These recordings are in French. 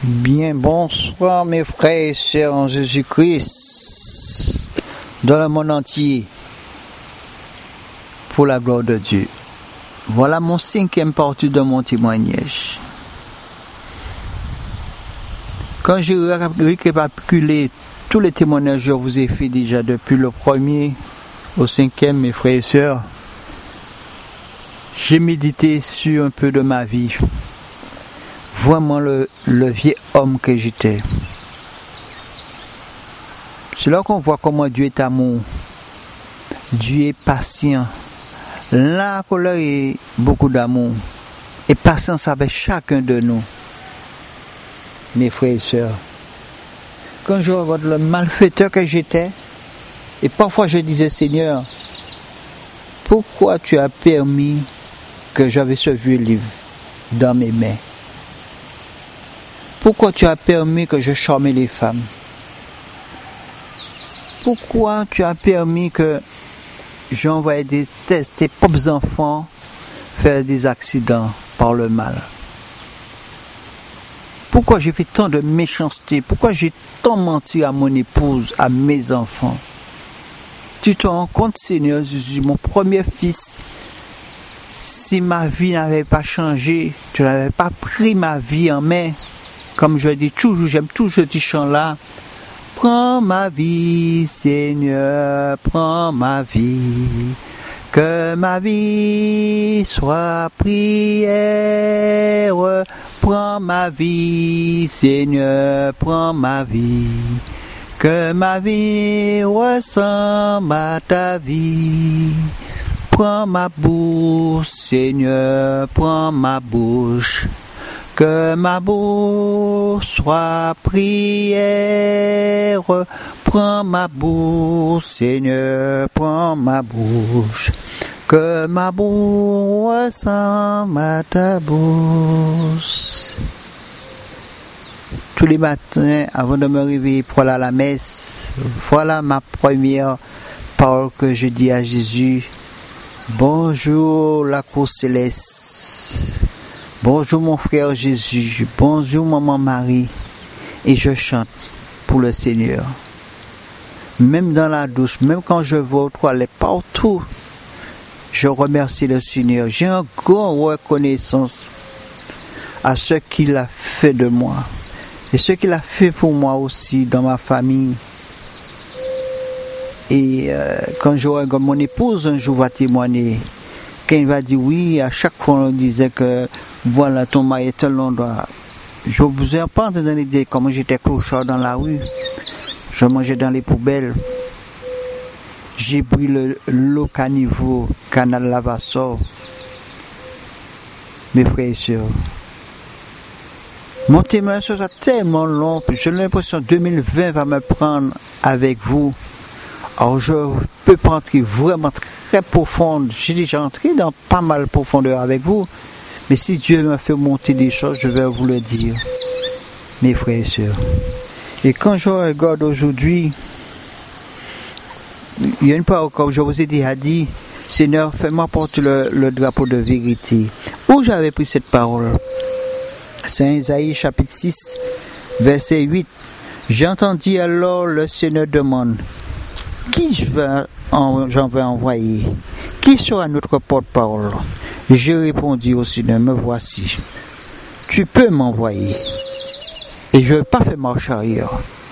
Bien, bonsoir mes frères et sœurs en Jésus-Christ, dans le monde entier, pour la gloire de Dieu. Voilà mon 5e partie de mon témoignage. Quand j'ai récapitulé tous les témoignages que je vous ai fait déjà depuis le 1er au 5e, mes frères et sœurs, j'ai médité sur un peu de ma vie. Vraiment le vieux homme que j'étais. C'est là qu'on voit comment Dieu est amour. Dieu est patient. La colère est beaucoup d'amour. Et patience avec chacun de nous. Mes frères et sœurs. Quand je regarde le malfaiteur que j'étais, et parfois je disais, Seigneur, pourquoi tu as permis que j'avais ce vieux livre dans mes mains? Pourquoi tu as permis que je charmais les femmes? Pourquoi tu as permis que j'envoyais tes propres enfants faire des accidents par le mal? Pourquoi j'ai fait tant de méchanceté? Pourquoi j'ai tant menti à mon épouse, à mes enfants? Tu te rends compte, Seigneur Jésus, mon premier fils, si ma vie n'avait pas changé, tu n'avais pas pris ma vie en main. Comme je dis toujours, j'aime toujours ce chant-là. Prends ma vie, Seigneur, prends ma vie. Que ma vie soit prière. Prends ma vie, Seigneur, prends ma vie. Que ma vie ressemble à ta vie. Prends ma bouche, Seigneur, prends ma bouche. Que ma bouche soit prière. Prends ma bouche, Seigneur, prends ma bouche. Que ma bouche ressemble à ta bouche. Tous les matins, avant de me réveiller pour aller à la messe, voilà ma première parole que je dis à Jésus. Bonjour la cour céleste. Bonjour mon frère Jésus, bonjour maman Marie, et je chante pour le Seigneur. Même dans la douche, même quand je vais aux toilettes, partout, je remercie le Seigneur. J'ai une grande reconnaissance à ce qu'il a fait de moi, et ce qu'il a fait pour moi aussi dans ma famille. Et quand je regarde mon épouse, un jour va témoigner. Quand il va dire oui, à chaque fois on disait que voilà ton mari est tel endroit. Je vous ai pas entendu l'idée comment j'étais clochard dans la rue. Je mangeais dans les poubelles. J'ai pris l'eau caniveau, canal Lavassor. Mes frères et sœurs. Mon témoignage sera tellement long, j'ai l'impression que 2020 va me prendre avec vous. Alors je peux pas entrer vraiment très profonde. J'ai déjà entré dans pas mal de profondeur avec vous. Mais si Dieu m'a fait monter des choses, je vais vous le dire. Mes frères et sœurs. Et quand je regarde aujourd'hui, il y a une parole que je vous ai déjà dit, Seigneur, fais-moi porter le drapeau de vérité. Où j'avais pris cette parole? C'est Isaïe chapitre 6, verset 8. J'ai entendu alors le Seigneur demande, qui j'en vais envoyer? Qui sera notre porte-parole? J'ai répondu au Seigneur, me voici. Tu peux m'envoyer. Et je ne vais pas faire marche arrière.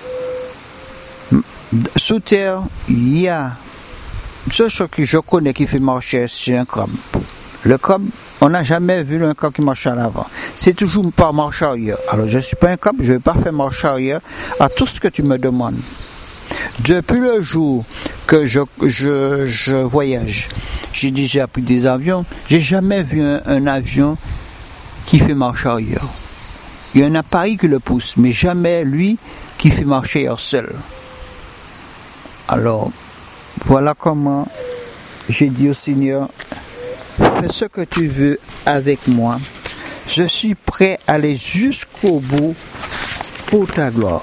Sous terre, il y a ce que je connais qui fait marcher, c'est un crabe. Le crabe, on n'a jamais vu un crabe qui marche en avant. C'est toujours pas marche arrière. Alors je ne suis pas un crabe, je ne vais pas faire marche arrière à tout ce que tu me demandes. Depuis le jour que je voyage, j'ai déjà pris des avions, j'ai jamais vu un avion qui fait marche arrière. Il y a un appareil qui le pousse, mais jamais lui qui fait marcher seul. Alors, voilà comment j'ai dit au Seigneur, fais ce que tu veux avec moi. Je suis prêt à aller jusqu'au bout pour ta gloire.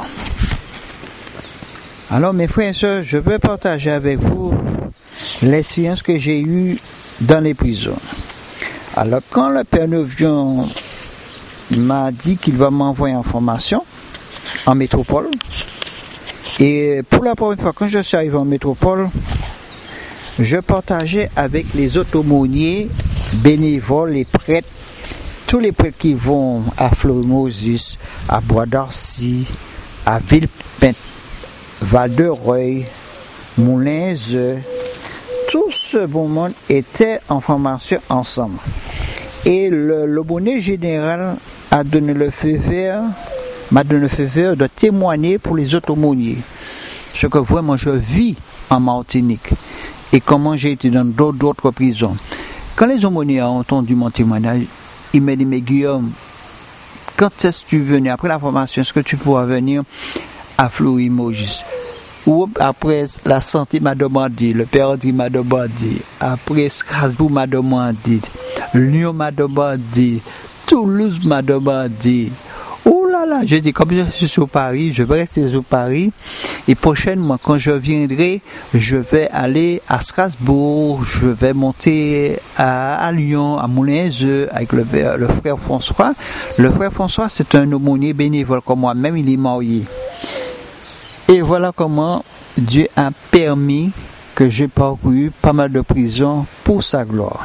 Alors mes frères et sœurs, je veux partager avec vous l'expérience que j'ai eue dans les prisons. Alors quand le Père Neuvion m'a dit qu'il va m'envoyer en formation en métropole. Et pour la première fois, quand je suis arrivé en métropole, je partageais avec les autres aumôniers, bénévoles, les prêtres, tous les prêtres qui vont à Fleury-Moses, à Bois-d'Arcy, à Villepinte, Val-de-Reuil, Moulins, tout ce bon monde était en formation ensemble. Et l'aumônier général m'a donné le feu vert de témoigner pour les autres aumôniers. Ce que vraiment je vis en Martinique et comment j'ai été dans d'autres prisons. Quand les aumôniers ont entendu mon témoignage, ils m'ont dit, mais Guillaume, quand est-ce que tu venais après la formation, est-ce que tu pourras venir à Fleury-Moses? Ou après la santé m'a demandé, le père André m'a demandé, après Strasbourg m'a demandé, Lyon m'a demandé, Toulouse m'a demandé. Oh là là, j'ai dit, comme je suis sur Paris, je vais rester sur Paris. Et prochainement, quand je viendrai, je vais aller à Strasbourg, je vais monter à Lyon, à Moulins avec le frère François. Le frère François, c'est un aumônier bénévole comme moi-même, il est marié. Et voilà comment Dieu a permis que j'ai parcouru pas mal de prisons pour sa gloire.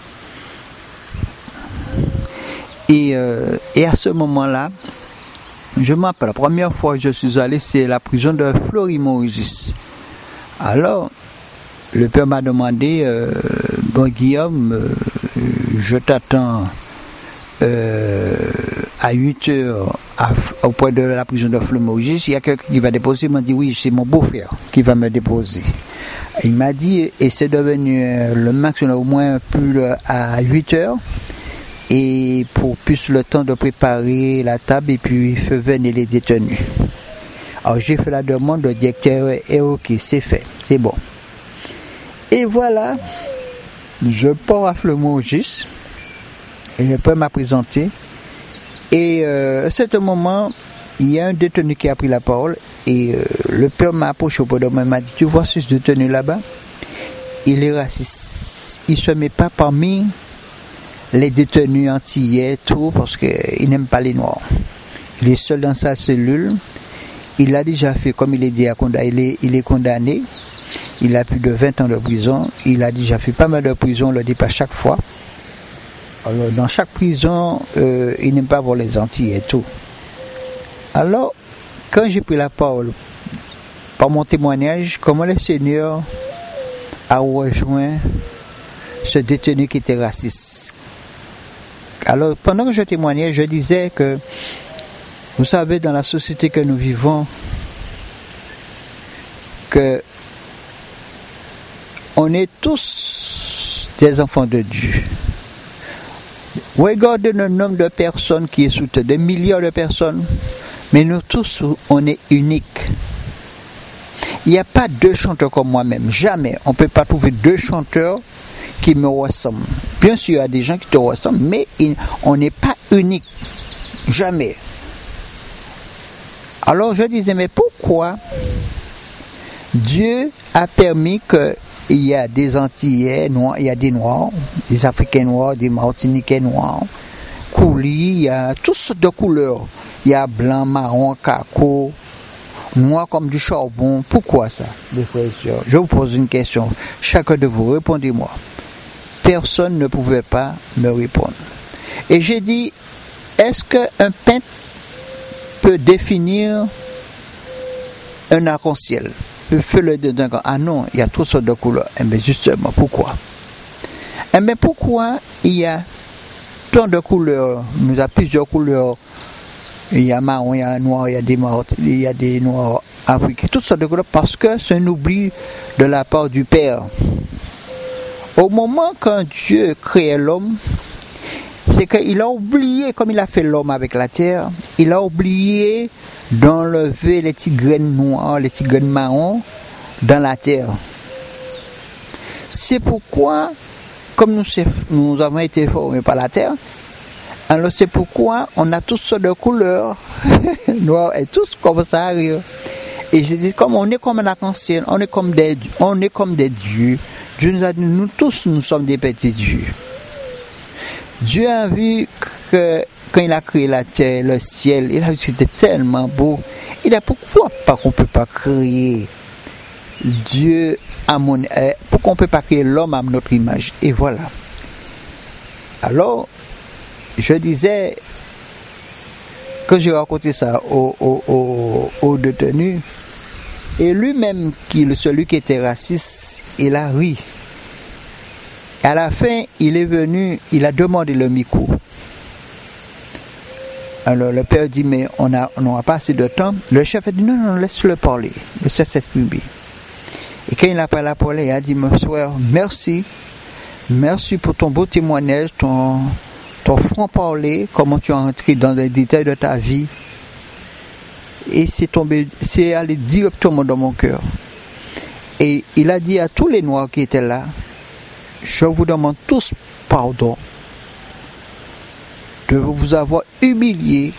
Et à ce moment-là, je me rappelle, la première fois que je suis allé, c'est la prison de Fleury-Moses. Alors, le père m'a demandé, bon Guillaume, je t'attends à 8 heures auprès de la prison de Fleury-Moses. Il y a quelqu'un qui va déposer. Il m'a dit, oui, c'est mon beau-frère qui va me déposer. Il m'a dit, et c'est devenu le maximum au moins plus à 8 heures. Et pour plus le temps de préparer la table et puis venir les détenus. Alors j'ai fait la demande, le directeur est ok, c'est fait, c'est bon. Et voilà, je pars à Fleury-Moses et le père m'a présenté. Et à ce moment, il y a un détenu qui a pris la parole et le père m'a approché auprès de moi et m'a dit, tu vois ce détenu là-bas? Il est raciste, il ne se met pas parmi les détenus antillais, tout, parce qu'il n'aime pas les Noirs. Il est seul dans sa cellule. Il a déjà fait, comme il est dit, il est condamné. Il a plus de 20 ans de prison. Il a déjà fait pas mal de prison, on le dit pas chaque fois. Alors, dans chaque prison, il n'aime pas voir les Antillais, tout. Alors, quand j'ai pris la parole, par mon témoignage, comment le Seigneur a rejoint ce détenu qui était raciste. Alors, pendant que je témoignais, je disais que, vous savez, dans la société que nous vivons, que on est tous des enfants de Dieu. Regardez le nombre de personnes qui est sous terre, des milliards de personnes, mais nous tous, on est uniques. Il n'y a pas deux chanteurs comme moi-même, jamais. On ne peut pas trouver deux chanteurs qui me ressemblent. Bien sûr, il y a des gens qui te ressemblent, mais on n'est pas unique. Jamais. Alors je disais, mais pourquoi Dieu a permis qu'il y a des Antillais noirs, il y a des Noirs, des Africains noirs, des Martiniquais noirs, coulis, il y a toutes sortes de couleurs. Il y a blanc, marron, caco, noir comme du charbon. Pourquoi ça, mes frères et sœurs? Je vous pose une question. Chacun de vous, répondez-moi. Personne ne pouvait pas me répondre. Et j'ai dit, est-ce qu'un peintre peut définir un arc-en-ciel? Peut faire le dedans? Ah non, il y a toutes sortes de couleurs. Eh bien justement, pourquoi? Eh bien pourquoi il y a tant de couleurs? Nous avons plusieurs couleurs. Il y a marron, il y a noir, il y a des noirs africains, toutes sortes de couleurs, parce que c'est un oubli de la part du Père. Au moment quand Dieu créait l'homme, c'est qu'il a oublié, comme il a fait l'homme avec la terre, il a oublié d'enlever les petites graines noires, les petites graines marron dans la terre. C'est pourquoi, comme nous avons été formés par la terre, alors c'est pourquoi on a toutes sortes de couleurs, noirs et tous comme ça. Et je dis, comme on est comme un arc-en-ciel, on est comme des dieux. Dieu nous a dit, nous tous, nous sommes des petits dieux. Dieu a vu que quand il a créé la terre, le ciel, il a vu que c'était tellement beau. Il a pourquoi pas qu'on peut pas créer Dieu à pourquoi on peut pas créer l'homme à notre image? Et voilà. Alors, je disais, quand j'ai raconté ça au détenu, et lui-même, celui qui était raciste, il a ri. À la fin, il est venu, il a demandé le micro. Alors le père dit, mais on n'aura pas assez de temps. Le chef a dit, non, laisse-le parler, laisse-le s'exprimer. Et quand il a parlé pour lui, il a dit, mon frère, merci pour ton beau témoignage, ton franc-parler, comment tu es entré dans les détails de ta vie. Et c'est allé directement dans mon cœur. Et il a dit à tous les Noirs qui étaient là, je vous demande tous pardon de vous avoir humilié.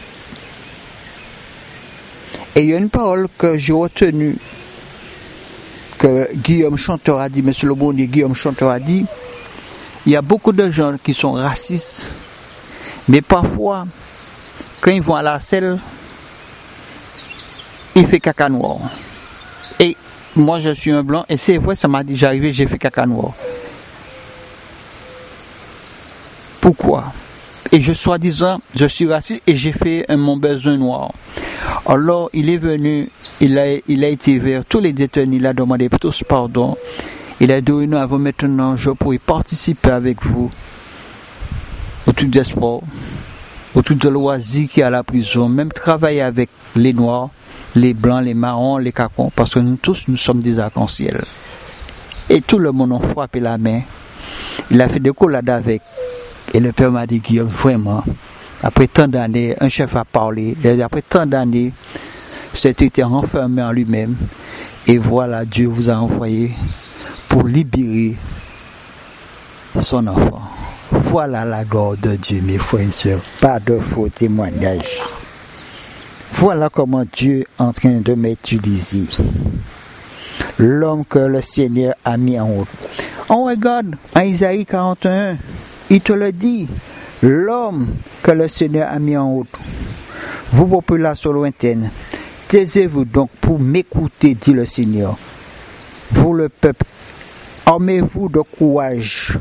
Et il y a une parole que j'ai retenue, que Guillaume Chanteur a dit, monsieur le bon Dieu, Guillaume Chanteur a dit, il y a beaucoup de gens qui sont racistes, mais parfois, quand ils vont à la selle, ils font caca noir. Et moi, je suis un blanc, et c'est vrai, ça m'a déjà arrivé, j'ai fait caca noir. Pourquoi? Et je suis raciste et j'ai fait mon besoin noir. Alors, il est venu, il a été vers tous les détenus, il a demandé tous pardon. Il a dit, avant maintenant, je pourrais participer avec vous au truc des sports, au truc de loisirs qui est à la prison, même travailler avec les noirs, les blancs, les marrons, les cacons, parce que nous tous, nous sommes des arcs-en-ciel. Et tout le monde a frappé la main. Il a fait des collades avec. Et le père m'a dit, Guillaume, vraiment, après tant d'années, un chef a parlé, et après tant d'années, c'était renfermé en lui-même. Et voilà, Dieu vous a envoyé pour libérer son enfant. Voilà la gloire de Dieu, mes frères et sœurs. Pas de faux témoignages. Voilà comment Dieu est en train de m'utiliser. L'homme que le Seigneur a mis en route. On regarde en Isaïe 41, il te le dit. L'homme que le Seigneur a mis en route. Vous, population lointaine, taisez-vous donc pour m'écouter, dit le Seigneur. Vous, le peuple, armez-vous de courage.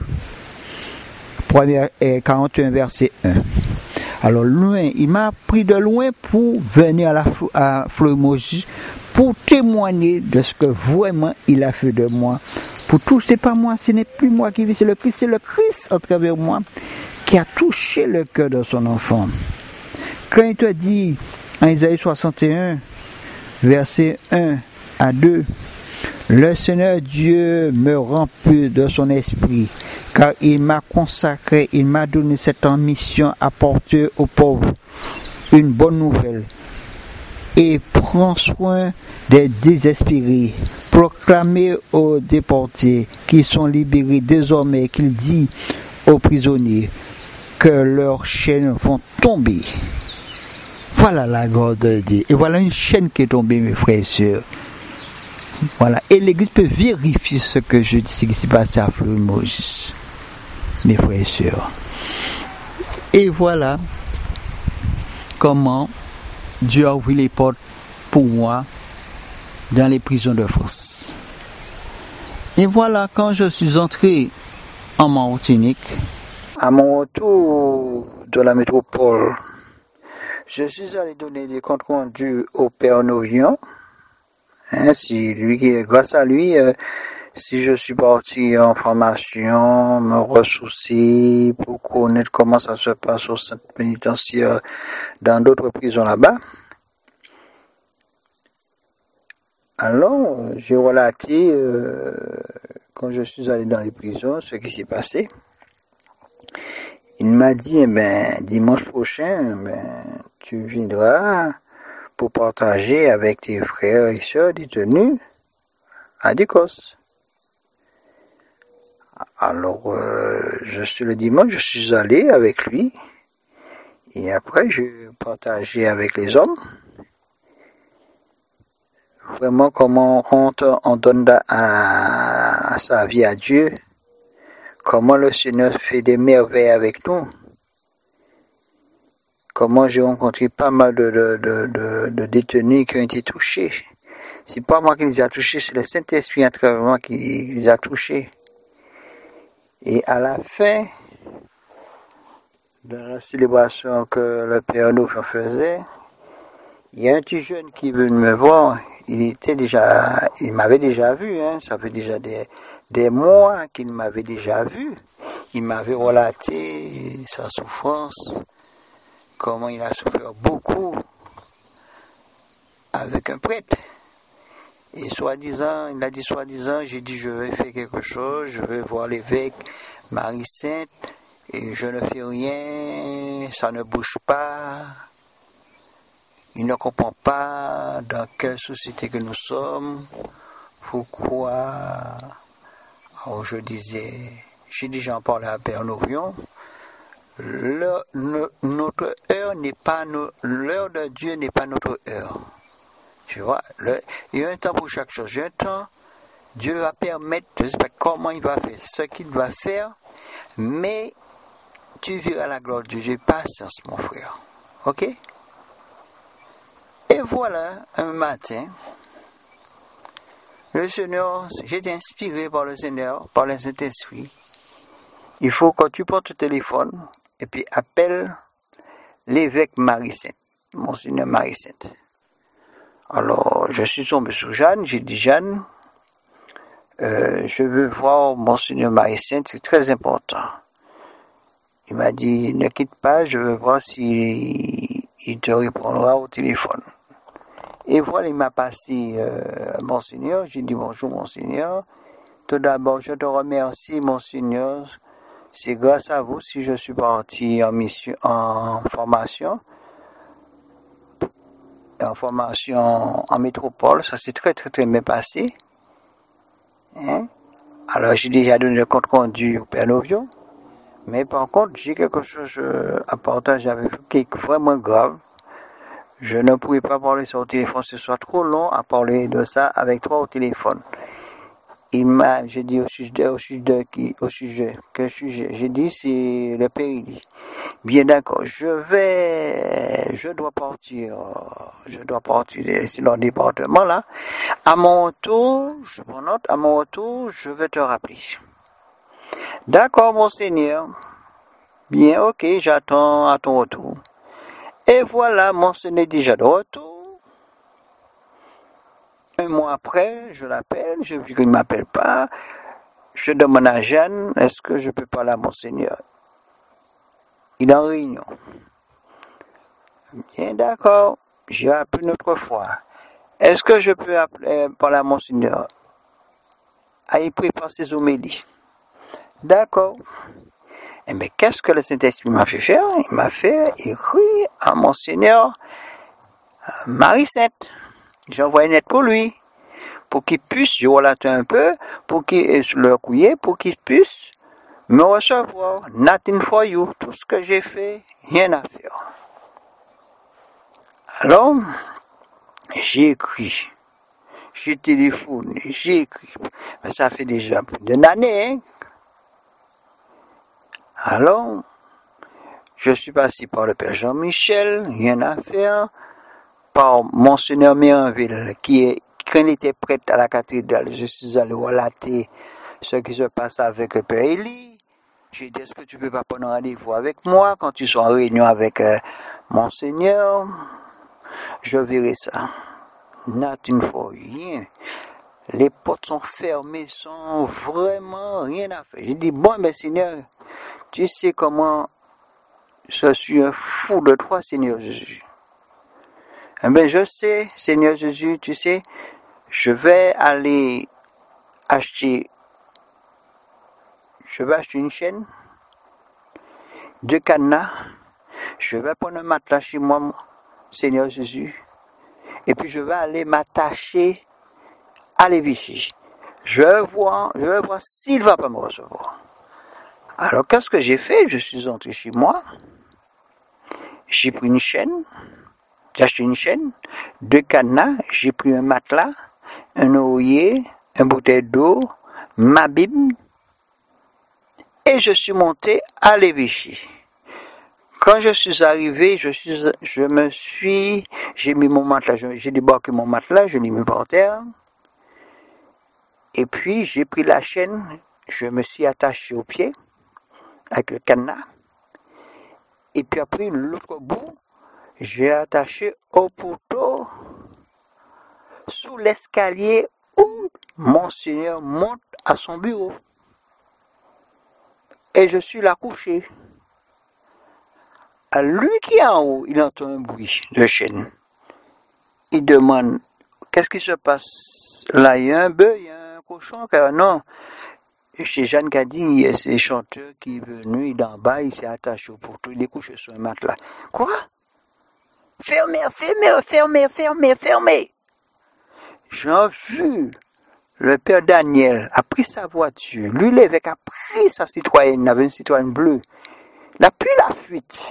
41 verset 1. Alors loin, il m'a pris de loin pour venir à Fleury-Maugis pour témoigner de ce que vraiment il a fait de moi. Pour tout, c'est pas moi, ce n'est plus moi qui vis, c'est le Christ à travers moi qui a touché le cœur de son enfant. Quand il te dit en Isaïe 61, verset 1 à 2, le Seigneur Dieu me remplit de son esprit, car il m'a consacré, il m'a donné cette mission à porter aux pauvres une bonne nouvelle et prend soin des désespérés, proclamer aux déportés qui sont libérés désormais, qu'il dit aux prisonniers que leurs chaînes vont tomber. Voilà la gloire de Dieu. Et voilà une chaîne qui est tombée, mes frères et sœurs. Voilà. Et l'Église peut vérifier ce que je dis, ce qui s'est passé à Fleury-Maugis, mes frères et sœurs. Et voilà comment Dieu a ouvert les portes pour moi dans les prisons de France. Et voilà, quand je suis entré en Martinique, à mon retour de la métropole, je suis allé donner des comptes rendus au Père Novian. Grâce à lui, si je suis parti en formation, me ressourcer pour connaître comment ça se passe au centre pénitentiaire dans d'autres prisons là-bas. Alors, j'ai relaté, quand je suis allé dans les prisons, ce qui s'est passé. Il m'a dit, dimanche prochain, tu viendras pour partager avec tes frères et sœurs détenus à Décosse. Alors, le dimanche, je suis allé avec lui. Et après, je partageais avec les hommes. Vraiment, comment on donne à sa vie à Dieu. Comment le Seigneur fait des merveilles avec nous. comment j'ai rencontré pas mal de détenus qui ont été touchés. C'est pas moi qui les a touchés, c'est le Saint-Esprit à travers moi qui les a touchés. Et à la fin de la célébration que le Père Nouveau faisait, il y a un petit jeune qui est venu me voir. Il m'avait déjà vu, hein, ça fait déjà des mois qu'il m'avait déjà vu. Il m'avait relaté sa souffrance, comment il a souffert beaucoup avec un prêtre. Et il a dit soi-disant, j'ai dit je vais faire quelque chose, je vais voir l'évêque Marie-Sainte, et je ne fais rien, ça ne bouge pas. Il ne comprend pas dans quelle société que nous sommes, pourquoi. Alors j'ai déjà en parlé à Père Novion, notre heure n'est pas l'heure de Dieu n'est pas notre heure. Tu vois, il y a un temps pour chaque chose. Il y a un temps, Dieu va permettre, je ne sais pas comment il va faire, ce qu'il va faire, mais tu verras la gloire de Dieu. J'ai patience, mon frère. Ok? Et voilà, un matin, le Seigneur, j'étais inspiré par le Seigneur, par le Saint-Esprit. Il faut que tu prends ton téléphone et puis appelle l'évêque Marie-Sainte, Monseigneur Marie-Sainte. Alors, je suis tombé sur Jeanne, j'ai dit Jeanne, je veux voir Monseigneur Marie-Sainte, c'est très important. Il m'a dit, ne quitte pas, je veux voir s'il te répondra au téléphone. Et voilà, il m'a passé Monseigneur, j'ai dit bonjour Monseigneur. Tout d'abord, je te remercie Monseigneur, c'est grâce à vous si je suis parti en formation en métropole, ça s'est très très très bien passé. Hein? Alors j'ai déjà donné le compte rendu au Père Novio, mais par contre j'ai quelque chose à partager avec vous qui est vraiment grave. Je ne pourrais pas parler sur le téléphone, ce soit trop long à parler de ça avec toi au téléphone. J'ai dit au sujet, j'ai dit c'est le périlie. Bien d'accord, je dois partir ici dans le département là. À mon retour, je prends note, je vais te rappeler. D'accord, Monseigneur. Bien, ok, j'attends à ton retour. Et voilà, Monseigneur est déjà de retour. Un mois après, je l'appelle, je vois qu'il ne m'appelle pas. Je demande à Jeanne, est-ce que je peux parler à Monseigneur? Il est en réunion. Bien, d'accord, j'ai appelé une autre fois. Est-ce que je peux parler à Monseigneur? Ah, il prépare ses homélies. D'accord. Eh bien, qu'est-ce que le Saint-Esprit m'a fait faire? Il m'a fait écrire à Monseigneur Marie-Sainte. J'ai envoyé une lettre pour lui, pour qu'il puisse, je relate un peu, pour qu'il leur couiller, pour qu'il puisse me recevoir. Nothing for you. Tout ce que j'ai fait, rien à faire. Alors, j'ai écrit, j'ai téléphoné, j'ai écrit. Mais ça fait déjà plus d'une année, hein. Alors, je suis passé par le Père Jean-Michel, rien à faire, par Monseigneur Méranville, quand il était prêt à la cathédrale, je suis allé relater ce qui se passe avec le Père Élie. J'ai dit, est-ce que tu peux pas prendre rendez-vous avec moi quand tu sois en réunion avec Monseigneur? Je verrai ça. Nothing for rien. Les portes sont fermées, sont vraiment rien à faire. J'ai dit, bon, mais Seigneur, tu sais comment je suis un fou de toi, Seigneur Jésus. Eh bien, je sais, Seigneur Jésus, tu sais, je vais acheter une chaîne, 2 cadenas, je vais prendre un matelas chez moi, Seigneur Jésus, et puis je vais aller m'attacher à l'évêché. Je vais voir s'il va pas me recevoir. Alors, qu'est-ce que j'ai fait? Je suis entré chez moi, j'ai pris une chaîne, j'ai acheté une chaîne, 2 cadenas, j'ai pris un matelas, un oreiller, une bouteille d'eau, ma Bible, et je suis monté à l'évêché. Quand je suis arrivé, j'ai mis mon matelas, j'ai débarqué mon matelas, je l'ai mis par terre. Et puis, j'ai pris la chaîne, je me suis attaché au pied, avec le cadenas. Et puis après, l'autre bout, j'ai attaché au poteau, sous l'escalier où Monseigneur monte à son bureau. Et je suis là couché. À lui qui est en haut, il entend un bruit de chaîne. Il demande, qu'est-ce qui se passe? Là, il y a un bœuf, il y a un cochon, car non. Chez Jeanne qui a dit, il y a ce chanteur qui est venu, il est en bas, il s'est attaché au poteau, il est couché sur un matelas. Quoi? Fermez! J'ai vu, le père Daniel a pris sa voiture, lui l'évêque a pris sa citoyenne, il avait une citoyenne bleue. Il a pris la fuite.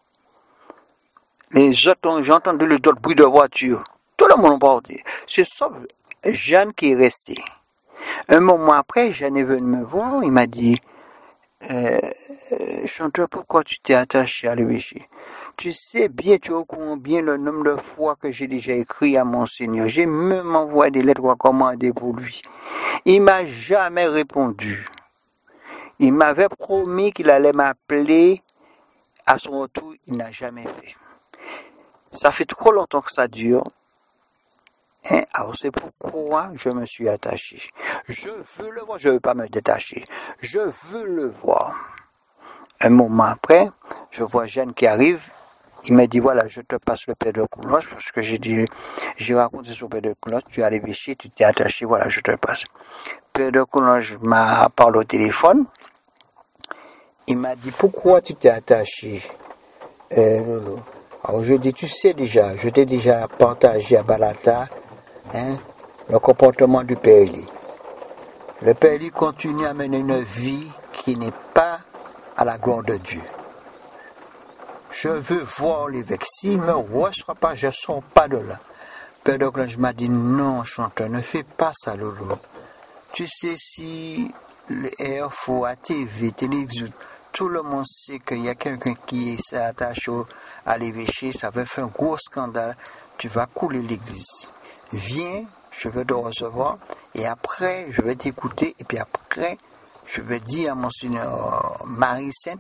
Les autres, j'ai entendu les autres bruits de voiture. Tout le monde est parti. C'est sauf Jeanne qui est restée. Un moment après, Jeanne est venue me voir, il m'a dit, chanteur, pourquoi tu t'es attaché à l'évêché? Tu sais bien, tu es au courant bien le nombre de fois que j'ai déjà écrit à Monseigneur. J'ai même envoyé des lettres recommandées pour lui. Il m'a jamais répondu. Il m'avait promis qu'il allait m'appeler. À son retour, il n'a jamais fait. Ça fait trop longtemps que ça dure. Alors c'est pourquoi je me suis attaché. Je veux le voir, je ne veux pas me détacher. Je veux le voir. Un moment après, je vois Jeanne qui arrive. Il m'a dit, voilà, je te passe le père de Coulanges, parce que j'ai raconté sur le père de Coulanges, tu es à l'évêché, tu t'es attaché, voilà, je te le passe. Père de Coulanges m'a parlé au téléphone. Il m'a dit, pourquoi tu t'es attaché, Lolo? Alors je dis, tu sais déjà, je t'ai déjà partagé à Balata, le comportement du Père Élie. Le Père Élie continue à mener une vie qui n'est pas à la gloire de Dieu. Je veux voir l'évêque. S'il ne me reçoit pas, je ne sors pas de là. Père de Coulanges m'a dit, non, chanteur, ne fais pas ça, Lolo. Tu sais, si le RFO, à TV, télévision, tout le monde sait qu'il y a quelqu'un qui s'attache à l'évêché, ça va faire un gros scandale, tu vas couler l'église. Viens, je vais te recevoir, et après, je vais t'écouter, et puis après, je vais dire à Monseigneur Marie-Sainte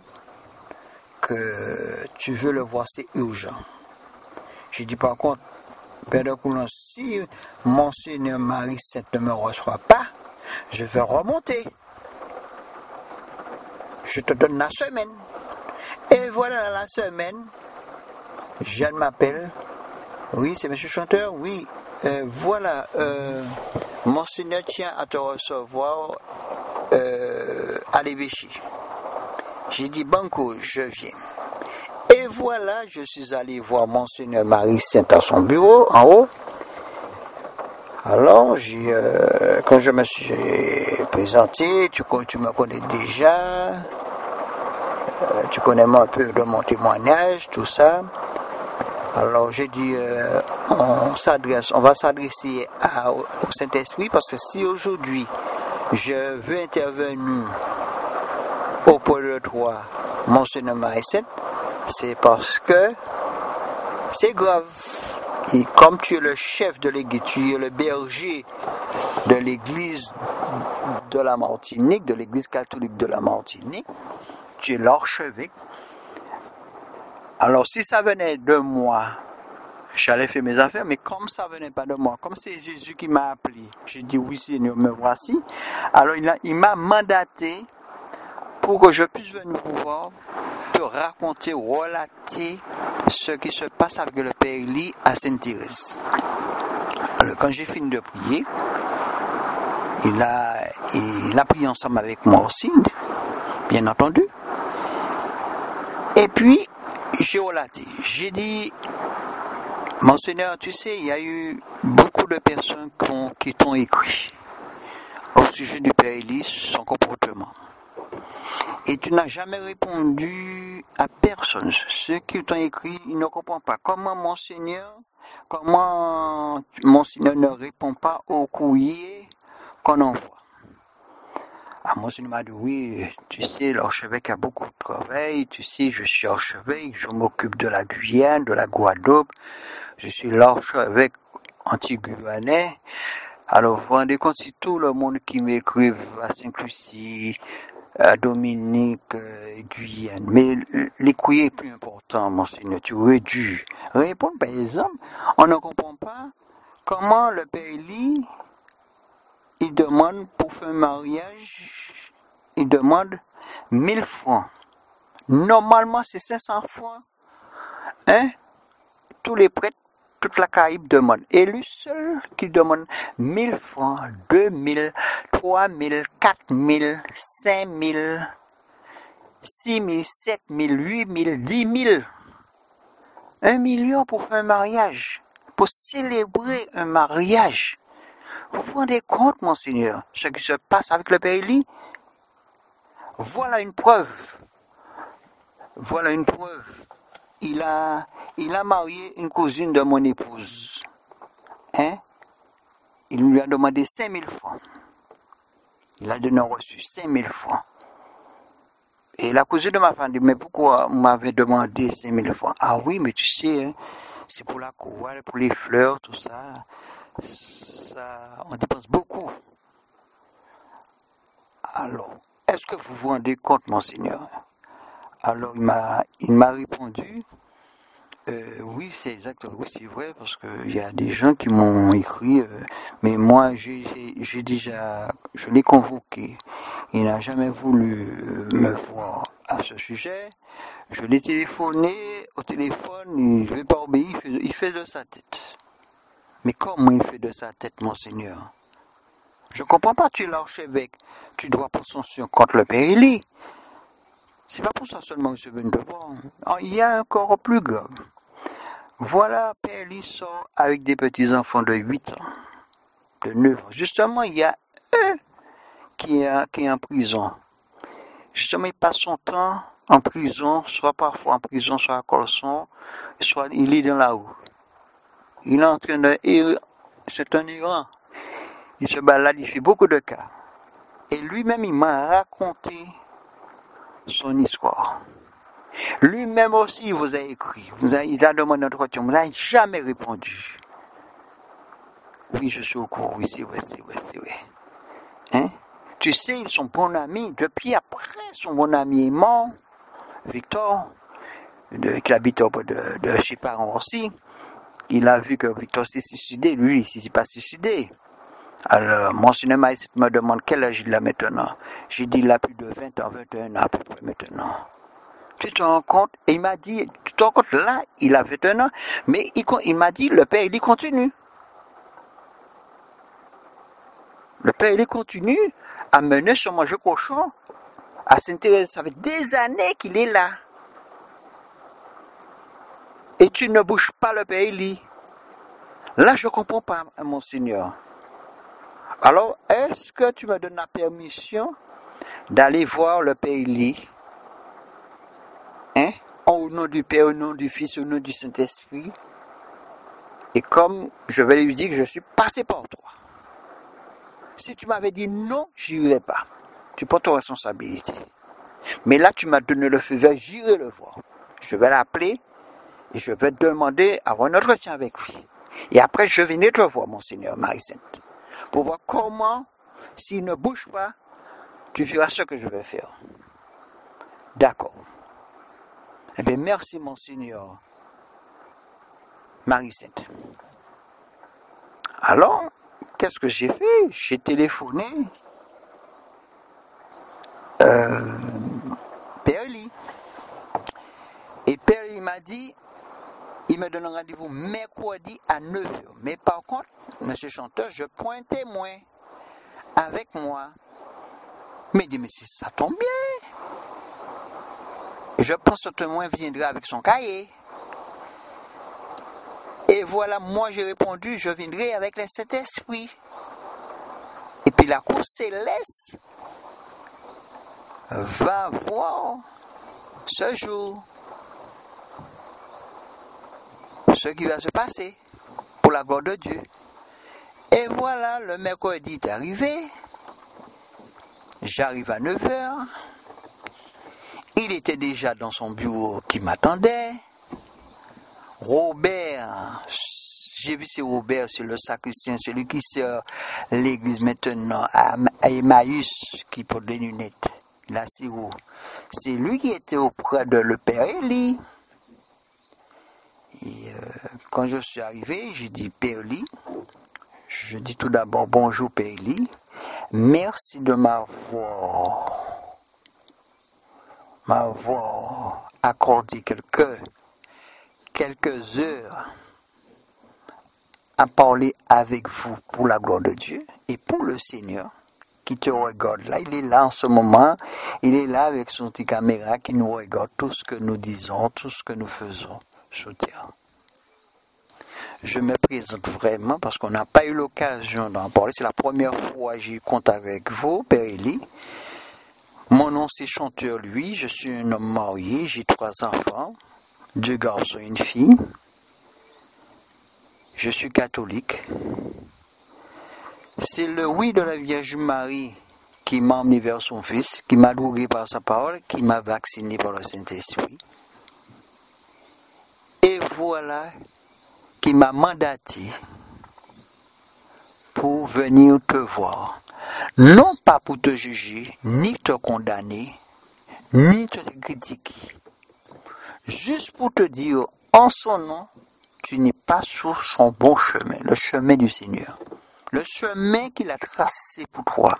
que tu veux le voir, c'est urgent. Je dis par contre, Père de Coulanges, si Monseigneur Marie-Sainte ne me reçoit pas, je vais remonter. Je te donne la semaine. Et voilà la semaine. Jeanne m'appelle. Oui, c'est monsieur chanteur. Oui, voilà. Monseigneur tient à te recevoir à l'évêché. J'ai dit, Banco, je viens. Et voilà, je suis allé voir Monseigneur Marie-Sainte à son bureau, en haut. Alors, quand je me suis présenté, tu me connais déjà, tu connais un peu de mon témoignage, tout ça. Alors, j'ai dit, on va s'adresser au Saint-Esprit, parce que si aujourd'hui, je veux intervenir auprès de toi, Monseigneur Marie-Sainte, c'est parce que c'est grave. Et comme tu es le chef de l'église, tu es le berger de l'église de la Martinique, de l'église catholique de la Martinique, tu es l'archevêque. Alors si ça venait de moi, j'allais faire mes affaires, mais comme ça venait pas de moi, comme c'est Jésus qui m'a appelé, j'ai dit oui Seigneur, me voici. Alors il m'a mandaté pour que je puisse venir vous voir, te raconter, relater ce qui se passe avec le Père Élie à Sainte-Thérèse. Alors, quand j'ai fini de prier, il a prié ensemble avec moi aussi, bien entendu. Et puis, j'ai relaté. J'ai dit, Monseigneur, tu sais, il y a eu beaucoup de personnes qui t'ont écrit au sujet du Père Élie, son comportement. Et tu n'as jamais répondu à personne. Ceux qui t'ont écrit, ils ne comprennent pas. Comment Monseigneur ne répond pas au courrier qu'on envoie? Monseigneur m'a dit, oui, tu sais, l'archevêque a beaucoup de travail, tu sais, je suis archevêque, je m'occupe de la Guyane, de la Guadeloupe, je suis l'archevêque anti-guyanais. Alors, vous vous rendez compte, si tout le monde qui m'écrive à Saint-Lucie, à Dominique, Guyane, mais les courriers est plus important, Monseigneur, tu aurais dû répondre, par exemple, on ne comprend pas comment le Père Élie, il demande pour faire un mariage, il demande 1000 francs. Normalement, c'est 500 francs. Hein? Tous les prêtres, toute la Caraïbe demande. Et lui seul qui demande 1000 francs, 2000, 3000, 4000, 5000, 6000, 7000, 8000, 10 000. 1 million pour faire un mariage, pour célébrer un mariage. Vous vous rendez compte, Monseigneur, ce qui se passe avec le Père Élie? Voilà une preuve. Voilà une preuve. Il a marié une cousine de mon épouse. Hein? Il lui a demandé 5000 francs. Il a donné reçu 5000 francs. Et la cousine de ma femme dit, mais pourquoi vous m'avez demandé 5000 francs? Ah oui, mais tu sais, hein, c'est pour la chorale, pour les fleurs, tout ça. On dépense beaucoup. Alors, est-ce que vous vous rendez compte, Monseigneur? Alors, il m'a répondu, oui, c'est exact, oui, c'est vrai, parce qu'il y a des gens qui m'ont écrit, mais moi, je l'ai convoqué. Il n'a jamais voulu me voir à ce sujet. Je l'ai téléphoné, au téléphone, il ne veut pas obéir, il fait de sa tête. Mais comment il fait de sa tête, Monseigneur? Je ne comprends pas, tu es l'archevêque, tu dois prendre sanction contre le Père Élie. C'est pas pour ça seulement que je viens de voir. Il y a encore plus grave. Voilà, Père Élie sort avec des petits-enfants de 8 ans, de 9 ans. Justement, il y a un qui est en prison. Justement, il passe son temps en prison, soit parfois en prison, soit à Colson, soit il est dans la rue. Il est en train de... C'est un errant. Il se balade, il fait beaucoup de cas. Et lui-même, il m'a raconté son histoire. Lui-même aussi, il vous a écrit. Il a demandé notre entretien. Vous n'avez jamais répondu. Oui, je suis au courant. Oui, c'est vrai. Hein? Tu sais, ils sont bons amis. Depuis après, son bon ami est mort. Victor, qui habite au bout de chez parents aussi. Il a vu que Victor s'est suicidé. Lui, il ne s'est pas suicidé. Alors, Monseigneur Maïs me demande quel âge il a maintenant. J'ai dit, il a plus de 20 ans, 21 ans à peu près maintenant. Tu te rends compte? Et il m'a dit, tu te rends compte, là, il a 21 ans, mais il m'a dit, le Père, il continue. Le Père, il continue à mener son manger cochon, à s'intéresser. Ça fait des années qu'il est là. Et tu ne bouges pas le Père Élie. Là, je ne comprends pas, Monseigneur. Alors, est-ce que tu me donnes la permission d'aller voir le Père Élie? Hein? Au nom du Père, au nom du Fils, au nom du Saint-Esprit. Et comme je vais lui dire que je suis passé par toi. Si tu m'avais dit non, je n'irai pas. Tu prends ta responsabilité. Mais là, tu m'as donné le feu vert, j'irai le voir. Je vais l'appeler et je vais te demander avoir un entretien avec lui. Et après, je viendrai te voir, Monseigneur Marie-Sainte, pour voir comment, s'il ne bouge pas, tu verras ce que je vais faire. D'accord. Eh bien, merci, Monseigneur Marie-Sainte. Alors, qu'est-ce que j'ai fait? J'ai téléphoné Père Élie. Et Père Élie m'a dit, il me donne un rendez-vous mercredi à 9h. Mais par contre, monsieur chanteur, je prends un témoin avec moi. Mais il dit, mais si ça tombe bien. Et je pense que ce témoin viendra avec son cahier. Et voilà, moi j'ai répondu, je viendrai avec le Saint-Esprit. Et puis la cour céleste va voir ce jour ce qui va se passer pour la gloire de Dieu. Et voilà, le mercredi est arrivé. J'arrive à 9h. Il était déjà dans son bureau qui m'attendait. Robert, j'ai vu c'est Robert, c'est le sacristain, celui qui sert l'église maintenant à Emmaüs, qui porte des lunettes. Là, c'est où? C'est lui qui était auprès de le père Élie. Et quand je suis arrivé, j'ai dit Père Élie. Je dis tout d'abord bonjour Père Élie. Merci de m'avoir accordé quelques heures à parler avec vous pour la gloire de Dieu et pour le Seigneur qui te regarde là. Il est là en ce moment. Il est là avec son petit caméra qui nous regarde tout ce que nous disons, tout ce que nous faisons sur terre. Je me présente vraiment parce qu'on n'a pas eu l'occasion d'en parler. C'est la première fois que j'ai eu contact avec vous, Père Élie. Mon nom c'est Chanteur Louis. Je suis un homme marié. J'ai 3 enfants, 2 garçons et une fille. Je suis catholique. C'est le oui de la Vierge Marie qui m'a emmené vers son Fils, qui m'a nourri par sa parole, qui m'a vacciné par le Saint-Esprit. Et voilà qui m'a mandaté pour venir te voir. Non pas pour te juger, ni te condamner, ni te critiquer. Juste pour te dire, en son nom, tu n'es pas sur son bon chemin, le chemin du Seigneur. Le chemin qu'il a tracé pour toi.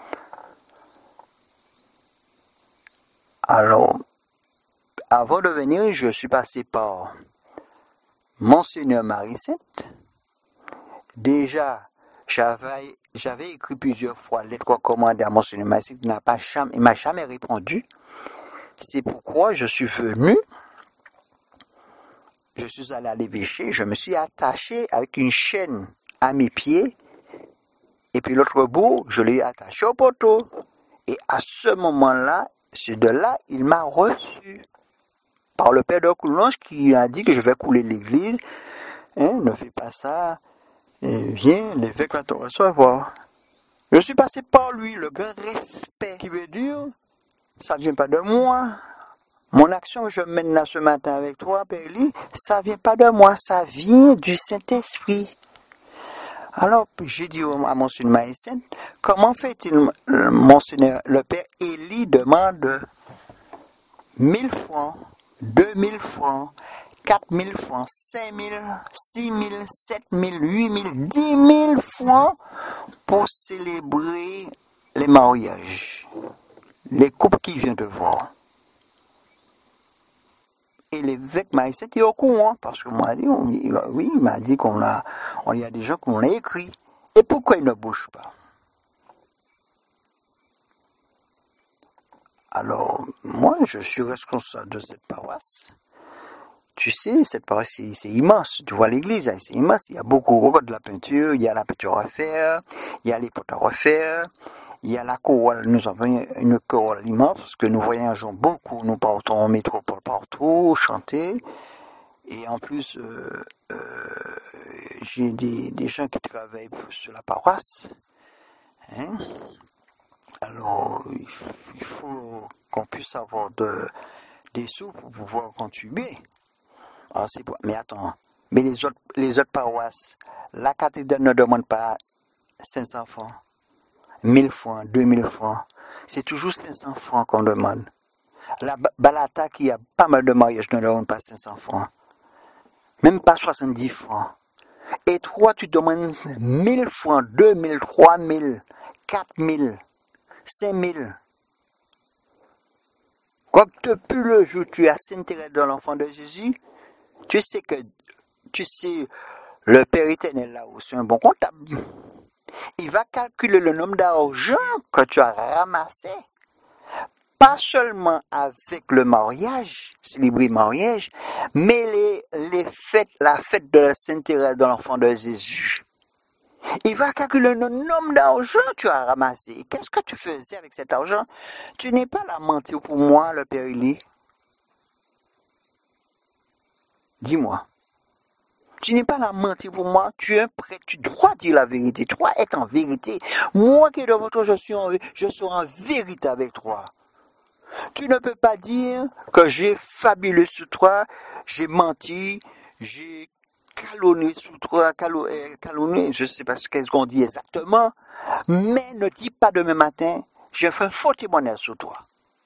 Alors, avant de venir, je suis passé par Monseigneur Marie-Sainte. Déjà, j'avais écrit plusieurs fois lettre recommandée à Monseigneur Marie-Sainte. Il m'a jamais répondu. C'est pourquoi je suis venu. Je suis allé à l'évêché. Je me suis attaché avec une chaîne à mes pieds. Et puis l'autre bout, je l'ai attaché au poteau. Et à ce moment-là, c'est de là, il m'a reçu. Par le père de Coulanges qui a dit que je vais couler l'église. Ne fais pas ça. Et viens, l'évêque va te recevoir. Je suis passé par lui, le grand respect qui veut dire, ça ne vient pas de moi. Mon action que je mène là ce matin avec toi, Père Élie, ça ne vient pas de moi, ça vient du Saint-Esprit. Alors, j'ai dit à Monseigneur Marie-Sainte, comment fait-il, Monseigneur, le Père Élie demande 1000 francs, 2000 francs, 4000 francs, 5000, 6000, 7000, 8000, 10 000 francs pour célébrer les mariages, les couples qui viennent de voir. Et l'évêque Marie-Sainte est au courant, parce que moi, il m'a dit il y a des gens qui l'ont écrit. Et pourquoi il ne bouge pas? Alors, moi, je suis responsable de cette paroisse. Tu sais, cette paroisse, c'est immense. Tu vois l'église, hein, c'est immense. Il y a beaucoup, regarde de la peinture, il y a la peinture à refaire, il y a les portes à refaire, il y a la chorale. Nous avons une chorale immense, parce que nous voyageons beaucoup. Nous partons en métropole partout, chanter. Et en plus, j'ai des gens qui travaillent sur la paroisse. Hein? Alors, il faut qu'on puisse avoir des sous pour pouvoir contribuer. Alors, mais attends, mais les autres paroisses, la cathédrale ne demande pas 500 francs, 1000 francs, 2000 francs. C'est toujours 500 francs qu'on demande. La Balata, qui a pas mal de mariages, ne demande pas 500 francs. Même pas 70 francs. Et toi, tu demandes 1000 francs, 2000, 3000, 4000, 5000. Quoi que depuis le jour où tu as s'intéressé dans l'enfant de Jésus, tu sais, le Père éternel là-haut, c'est un bon comptable. Il va calculer le nombre d'argent que tu as ramassé. Pas seulement avec le mariage, célébrer le mariage, mais la fête de s'intérêt dans l'enfant de Jésus. Il va calculer le nombre d'argent que tu as ramassé. Qu'est-ce que tu faisais avec cet argent? Tu n'es pas là mentir pour moi, le Père Élie. Dis-moi. Tu n'es pas là à mentir pour moi. Tu es un prêtre. Tu dois dire la vérité. Tu dois être en vérité. Moi qui est devant toi, je serai en vérité avec toi. Tu ne peux pas dire que j'ai fabulé sur toi, j'ai menti, j'ai calomnié sur toi, calomnié, je ne sais pas ce qu'est-ce qu'on dit exactement, mais ne dis pas demain matin, j'ai fait un faux témoignage sur toi.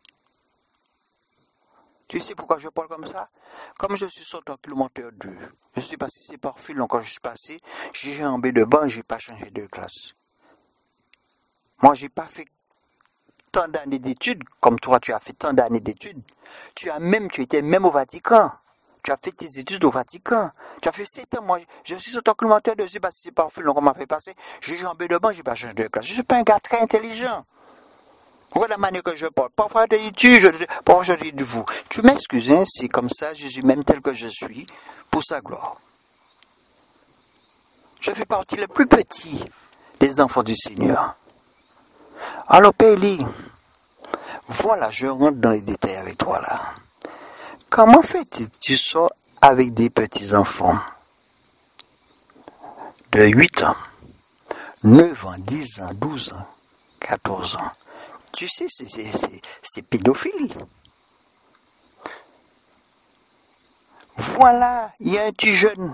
Tu sais pourquoi je parle comme ça? Comme je suis sorti en kilomètre 2, je suis passé c'est par fil, quand je suis passé, j'ai en B de banc, je n'ai pas changé de classe. Moi, je n'ai pas fait tant d'années d'études, comme toi tu as fait tant d'années d'études, tu étais même au Vatican. Tu as fait tes études au Vatican. Tu as fait 7 ans. Moi, je suis sur ton commentaire de ce c'est par fil, on m'a fait passer. J'ai jambé de banc, j'ai pas changé de classe. Je ne suis pas un gars très intelligent. Voilà la manière que je parle. Parfois, je te dis tu, parfois je te dis vous. Tu m'excuses, hein, c'est comme ça, Jésus, même tel que je suis, pour sa gloire. Je fais partie le plus petit des enfants du Seigneur. Alors, Péli, voilà, je rentre dans les détails avec toi là. Comment fais-tu sors avec des petits-enfants de 8 ans, 9 ans, 10 ans, 12 ans, 14 ans? Tu sais, c'est pédophilie. Voilà, il y a un petit jeune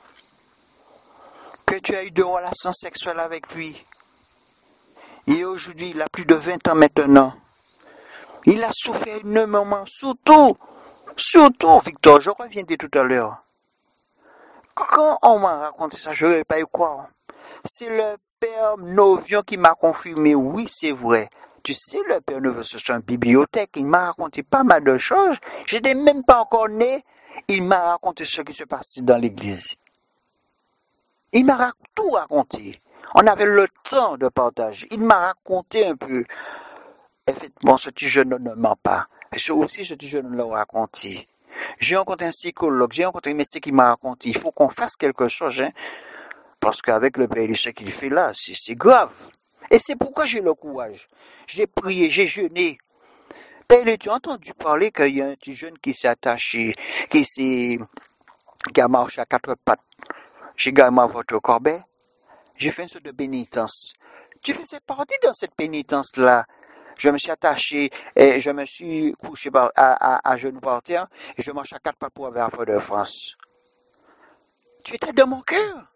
que tu as eu de relations sexuelles avec lui. Et aujourd'hui, il a plus de 20 ans maintenant. Il a souffert énormément, surtout, Victor, je reviens de tout à l'heure. Quand on m'a raconté ça, je ne vais pas y croire. C'est le père Novion qui m'a confirmé, oui, c'est vrai. Tu sais, le père Novion, c'est une bibliothèque, il m'a raconté pas mal de choses. Je n'étais même pas encore né, il m'a raconté ce qui se passait dans l'église. Il m'a tout raconté. On avait le temps de partager. Il m'a raconté un peu. Effectivement, ce petit jeune ne ment pas. Et aussi, ce petit jeune l'a raconté. J'ai rencontré un psychologue, j'ai rencontré un médecin qui m'a raconté. Il faut qu'on fasse quelque chose, hein, parce qu'avec le père ce qu'il fait là, c'est grave. Et c'est pourquoi j'ai le courage. J'ai prié, j'ai jeûné. Père, tu as entendu parler qu'il y a un petit jeune qui s'est attaché, qui a marché à 4 pattes. J'ai gagné votre corbeille. J'ai fait une sorte de pénitence. Tu faisais partie dans cette pénitence-là. Je me suis attaché et je me suis couché à genoux par terre et je marche à 4 pattes pour aller à Fort-de-France. Tu étais dans mon cœur.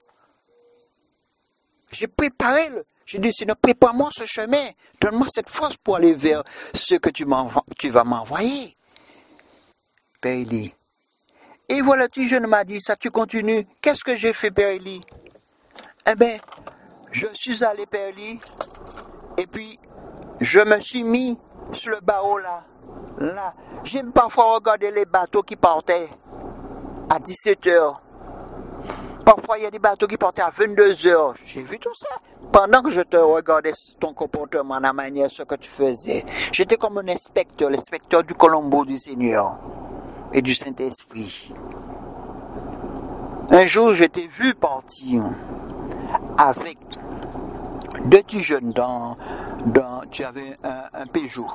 J'ai préparé, j'ai dit, Seigneur, prépare-moi ce chemin. Donne-moi cette force pour aller vers ce que tu vas m'envoyer. Père Élie. Et voilà, tu jeune m'a dit ça, tu continues. Qu'est-ce que j'ai fait, Père Élie? Eh bien, je suis allé, Père Élie, et puis je me suis mis sur le barreau là. J'aime parfois regarder les bateaux qui partaient à 17h. Parfois, il y a des bateaux qui partaient à 22h. J'ai vu tout ça. Pendant que je te regardais ton comportement, la manière, ce que tu faisais, j'étais comme un inspecteur, l'inspecteur du Colombo du Seigneur et du Saint-Esprit. Un jour, je t'ai vu partir avec 2 petits jeunes tu avais un Peugeot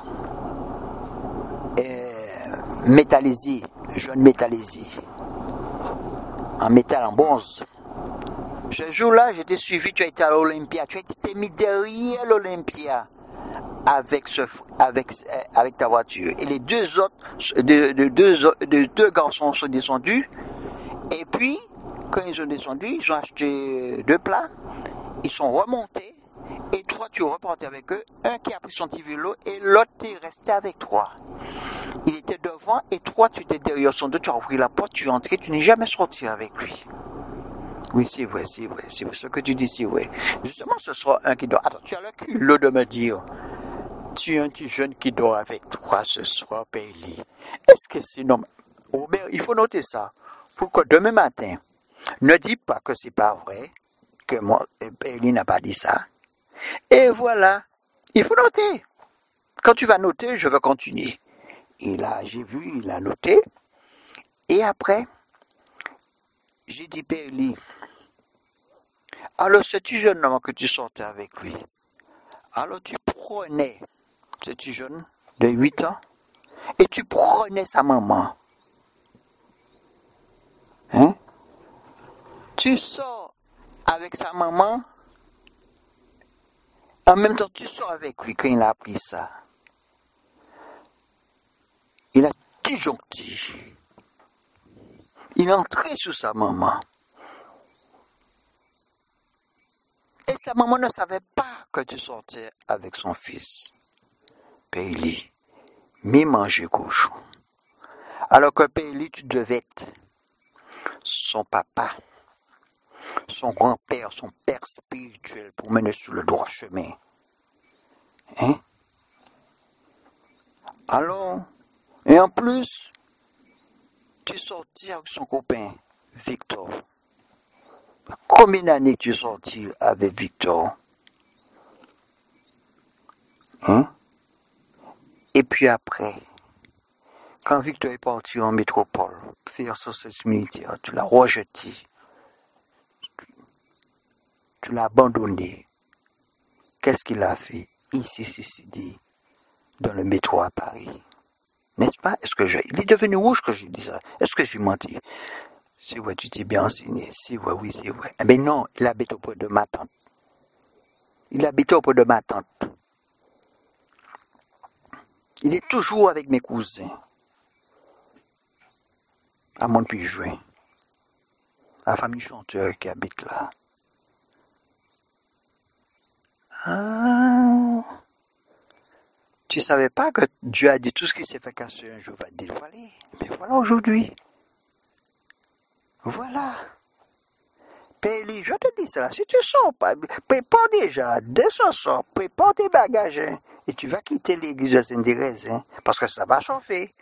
métallisé, jaune métallisé, en métal en bronze. Ce jour-là, je t'ai suivi, tu as été à l'Olympia, tu t'es mis derrière l'Olympia avec ta voiture. Et les deux autres, deux garçons sont descendus. Et puis, quand ils sont descendus, ils ont acheté 2 plats, ils sont remontés. Et toi, tu repartais avec eux, un qui a pris son petit vélo et l'autre est resté avec toi. Il était devant et toi, tu étais derrière son dos, tu as ouvert la porte, tu es entré, tu n'es jamais sorti avec lui. Oui, c'est vrai, ce que tu dis, c'est vrai. Justement, ce sera un qui dort. Attends, tu as le culot de me dire, tu es un petit jeune qui dort avec toi ce soir, Péli. Est-ce que c'est normal? Robert, il faut noter ça. Pourquoi demain matin, ne dis pas que c'est pas vrai, que moi, Péli n'a pas dit ça. Et voilà, il faut noter. Quand tu vas noter, je vais continuer. Et là, j'ai vu, il a noté. Et après, j'ai dit, Péli, alors ce petit jeune homme que tu sortais avec lui, alors tu prenais ce petit jeune de 8 ans et tu prenais sa maman. Hein? tu sors avec sa maman, en même temps tu sors avec lui quand il a appris ça. Il a disjoncté. Il est entré sur sa maman. Et sa maman ne savait pas que tu sortais avec son fils. Péli, mi-manger cochon. Alors que Péli, tu devais être son papa, son grand-père, son père spirituel pour mener sur le droit chemin. Hein? Alors, et en plus, tu sortis avec son copain, Victor. Combien d'années tu sortis avec Victor? Hein? Et puis après, quand Victor est parti en métropole, faire son service militaire, tu l'as rejeté. Tu l'as abandonné. Qu'est-ce qu'il a fait? Il s'est suicidé dans le métro à Paris. N'est-ce pas? Il est devenu rouge que j'ai dit ça. Est-ce que j'ai menti? C'est vrai, tu t'es bien enseigné. C'est vrai, oui, c'est vrai. Eh bien non, il habite auprès de ma tante. Il habite auprès de ma tante. Il est toujours avec mes cousins. À Montpuy-Juin. La famille chanteur qui habite là. Ah. Tu savais pas que Dieu a dit tout ce qui s'est fait casser un jour va te dévoiler. Mais voilà aujourd'hui. Voilà. Péli, je te dis ça, si tu sors pas, prépare déjà, descends sors, prépare tes bagages, hein, et tu vas quitter l'église de Sainte-Thérèse, hein, parce que ça va chauffer.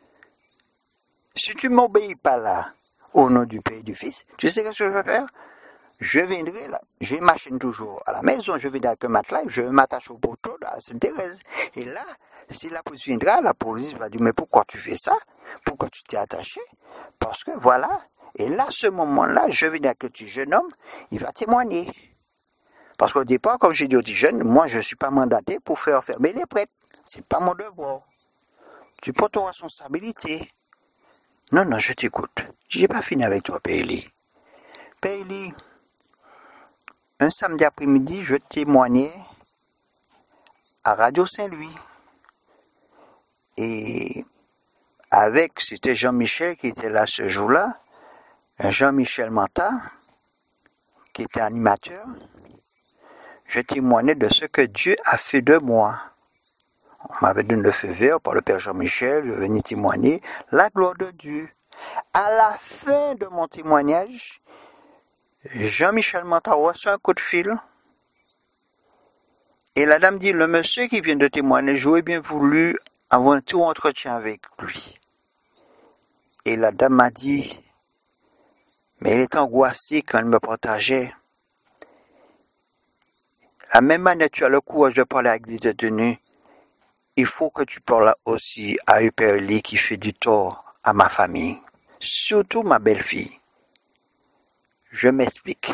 Si tu m'obéis pas là, au nom du Père et du Fils, tu sais ce que je vais faire? Je viendrai là, j'ai une machine toujours à la maison, je viendrai avec un matelas, je m'attache au poteau de Sainte-Thérèse. Et là, si la police viendra, la police va dire, mais pourquoi tu fais ça? Pourquoi tu t'es attaché? Parce que voilà. Et là, ce moment-là, je viens avec le petit jeune homme, il va témoigner. Parce qu'au départ, comme j'ai dit au petit jeune, moi, je ne suis pas mandaté pour faire fermer les prêtres. C'est pas mon devoir. Tu prends ton responsabilité. Non, je t'écoute. J'ai pas fini avec toi, Péli. Péli, un samedi après-midi, je témoignais à Radio Saint-Louis. Et c'était Jean-Michel qui était là ce jour-là. Jean-Michel Manta, qui était animateur, je témoignais de ce que Dieu a fait de moi. On m'avait donné le feu vert par le Père Jean-Michel, je venais témoigner la gloire de Dieu. À la fin de mon témoignage, Jean-Michel Manta reçoit un coup de fil. Et la dame dit, le monsieur qui vient de témoigner, j'aurais bien voulu avoir un tout entretien avec lui. Et la dame m'a dit, mais elle est angoissée quand elle me partageait. La même manière, tu as le courage de parler avec des détenus. Il faut que tu parles aussi à Péli qui fait du tort à ma famille. Surtout ma belle-fille. Je m'explique.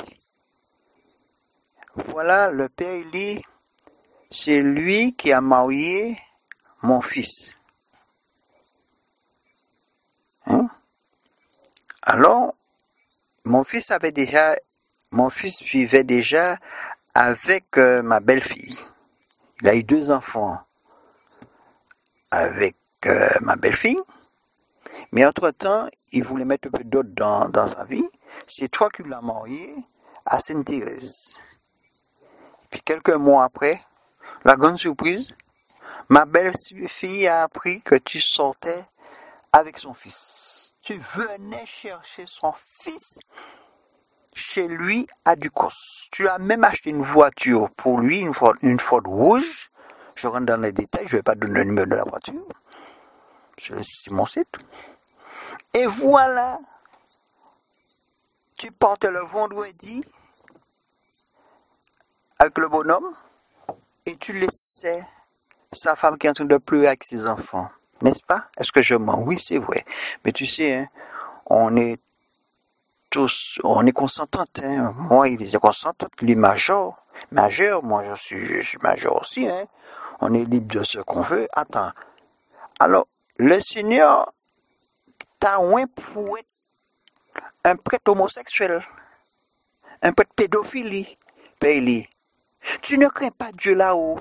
Voilà, le Péli, c'est lui qui a marié mon fils. Hein? Alors, mon fils vivait déjà avec ma belle-fille. Il a eu 2 enfants avec ma belle-fille. Mais entre-temps, il voulait mettre un peu d'autre dans sa vie. C'est toi qui l'as marié à Sainte-Thérèse. Puis quelques mois après, la grande surprise, ma belle-fille a appris que tu sortais avec son fils. Tu venais chercher son fils chez lui à Ducos. Tu as même acheté une voiture pour lui, une Ford rouge. Je rentre dans les détails, je ne vais pas donner le numéro de la voiture. C'est mon site. Et voilà, tu partais le vendredi avec le bonhomme et tu laissais sa femme qui est en train de pleurer avec ses enfants. N'est-ce pas? Est-ce que je mens? Oui, c'est vrai. Mais tu sais, hein, on est consentantes. Hein. Moi, il est consentant, il est majeur. Moi, je suis majeur aussi. Hein. On est libre de ce qu'on veut. Attends. Alors, le Seigneur t'a oint pour être un prêtre homosexuel. un peu de pédophilie, Père Élie. Tu ne crains pas Dieu là-haut.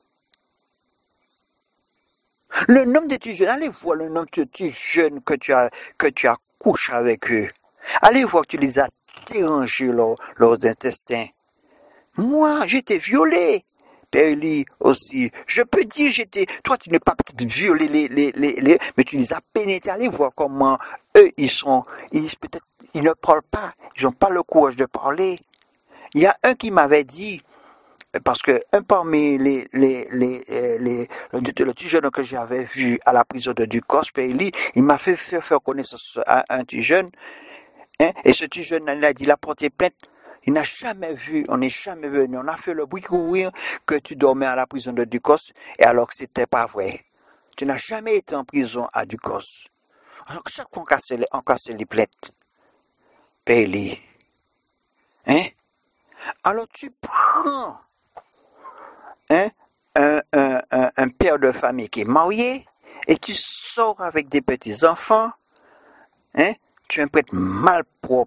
Le nombre de petits jeunes, allez voir le nombre de petits jeunes que tu as couché avec eux. Allez voir que tu les as dérangés leurs intestins. Moi, j'étais violé. Père Élie aussi. Je peux dire toi tu n'es pas peut-être violé mais tu les as pénétrés. Allez voir comment eux peut-être, ils ne parlent pas. Ils n'ont pas le courage de parler. Il y a un qui m'avait dit, parce que un parmi le petit jeune que j'avais vu à la prison de Ducos, Père Élie, il m'a fait faire connaissance à un petit jeune, hein, et ce petit jeune, il a dit, il a porté plainte. Il n'a jamais vu, on n'est jamais venu, on a fait le bruit courir que tu dormais à la prison de Ducos, et alors que c'était pas vrai. Tu n'as jamais été en prison à Ducos. Alors chaque fois on cassait les plaintes. Père Élie. Hein? Alors tu prends, hein, un père de famille qui est marié, et tu sors avec des petits enfants, hein? Tu es un prêtre malpropre.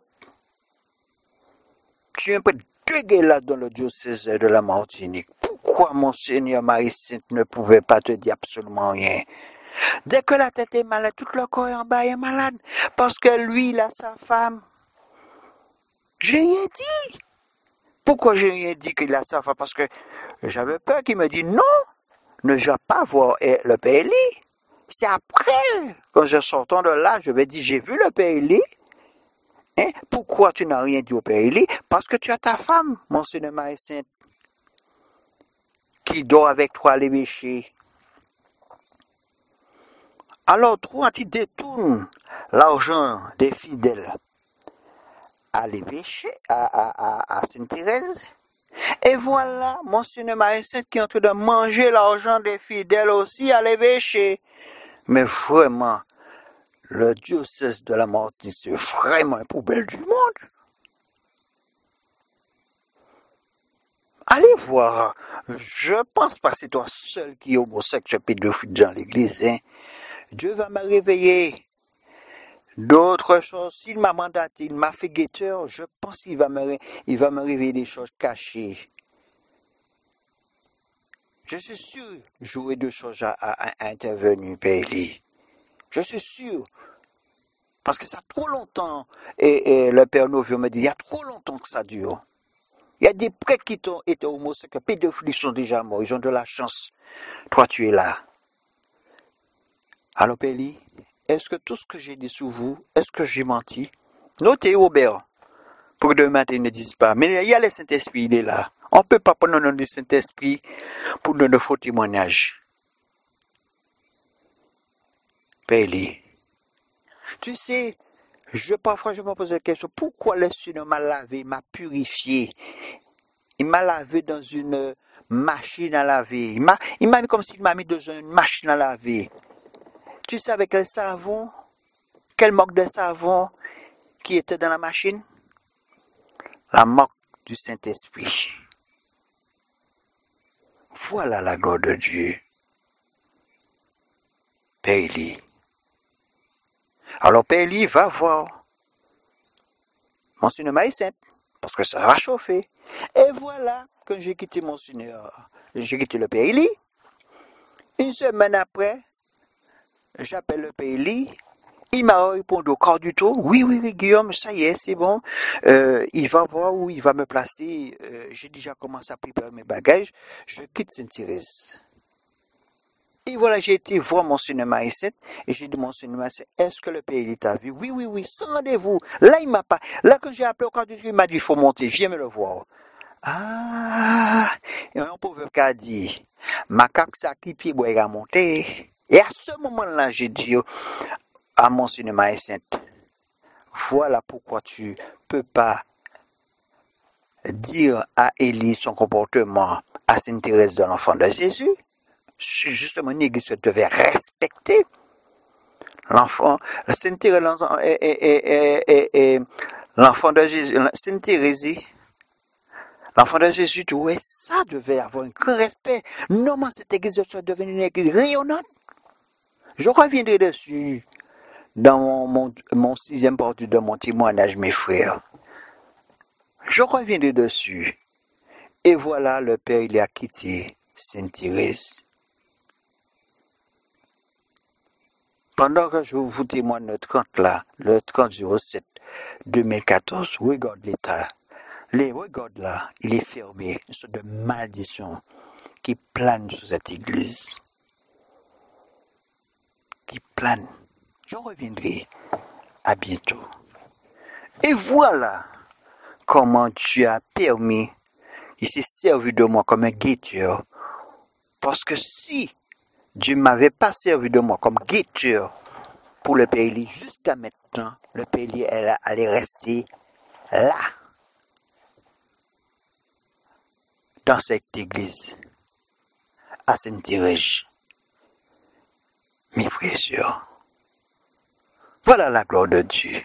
Tu es un peu dégueulasse dans le diocèse de la Martinique. Pourquoi Monseigneur Marie-Sainte ne pouvait pas te dire absolument rien? Dès que la tête est malade, tout le corps en bas est malade. Parce que lui, il a sa femme. J'ai rien dit. Pourquoi j'ai rien dit qu'il a sa femme? Parce que j'avais peur qu'il me dise non, ne viens pas voir le Père Élie. C'est après, quand je sortais de là, je vais dire, j'ai vu le Père Élie. Hein? Pourquoi tu n'as rien dit au Père Élie? Parce que tu as ta femme, Monseigneur Marie-Sainte, qui dort avec toi à l'évêché. Alors toi, tu détournes l'argent des fidèles à l'évêché, à Sainte-Thérèse. Et voilà, Monseigneur Marie-Sainte qui est en train de manger l'argent des fidèles aussi à l'évêché. Mais vraiment, le diocèse de la Martinique, c'est vraiment une poubelle du monde. Allez voir. Je pense pas que c'est toi seul qui est homosexuel pédophile dans l'église. Hein. Dieu va me réveiller. D'autres choses, s'il m'a mandaté, il m'a fait guetteur, je pense qu'il va me révéler des choses cachées. Je suis sûr, j'aurai deux choses à intervenir, Père Élie. Je suis sûr. Parce que ça a trop longtemps, et le Père Novio me dit, il y a trop longtemps que ça dure. Il y a des prêtres qui ont été homosexuels, pédophiles sont déjà morts, ils ont de la chance. Toi, tu es là. Alors, Père Élie, est-ce que tout ce que j'ai dit sur vous, est-ce que j'ai menti? Notez, Robert, pour que demain, ils ne disent pas. Mais il y a le Saint-Esprit, il est là. On ne peut pas prendre le nom du Saint-Esprit pour donner de faux témoignages. Père Élie, tu sais, parfois je me pose la question, pourquoi le Seigneur m'a lavé, m'a purifié? Il m'a lavé dans une machine à laver. Il m'a mis comme s'il m'a mis dans une machine à laver. Tu sais avec quel savon, quelle marque de savon qui était dans la machine? La marque du Saint-Esprit. Voilà la gloire de Dieu. Père Élie. Alors Père Élie va voir Monseigneur Marie-Sainte, parce que ça va chauffer. Et voilà, quand j'ai quitté Monseigneur, j'ai quitté le Père Élie. Une semaine après, j'appelle le Père Élie. Il m'a répondu au corps du tout. Oui, Guillaume, ça y est, c'est bon. Il va voir où il va me placer. J'ai déjà commencé à préparer mes bagages. Je quitte Sainte-Thérèse. Et voilà, j'ai été voir Monseigneur Marie-Sainte et j'ai dit, Monseigneur Marie-Sainte, est-ce que le Père Élie t'a vu? Oui, sans rendez-vous. Là, il m'a pas. Là, quand j'ai appelé au corps du tout, il m'a dit, il faut monter, viens me le voir. Ah, et un pauvre qui a dit, macaque ça qui pied boit à monter. Et à ce moment-là, j'ai dit à Monseigneur Marie-Sainte, voilà pourquoi tu peux pas dire à Élie son comportement à Sainte-Thérèse de l'Enfant de Jésus. Justement, une église devait respecter l'enfant, Sainte-Thérèse, l'enfant de Jésus, Sainte-Thérèse, l'enfant de Jésus, ouais, ça devait avoir un grand respect. Normalement, cette église doit devenir une église rayonnante. Je reviendrai dessus dans mon 6e partie de mon témoignage, mes frères. Je reviendrai dessus. Et voilà, le Père, il a quitté Sainte-Thérèse. Pendant que je vous témoigne notre compte là, le 30-07 2014, regarde l'état. Regarde là, il est fermé. Une sorte de malédiction qui plane sur cette église. Qui plane. Je reviendrai. À bientôt. Et voilà comment Dieu a permis, il s'est servi de moi comme un guetteur. Parce que si Dieu ne m'avait pas servi de moi comme guetteur pour le pays, jusqu'à maintenant, le pays allait rester là, dans cette église, à Sainte-Thérèse. Mes frères et sœurs, voilà la gloire de Dieu.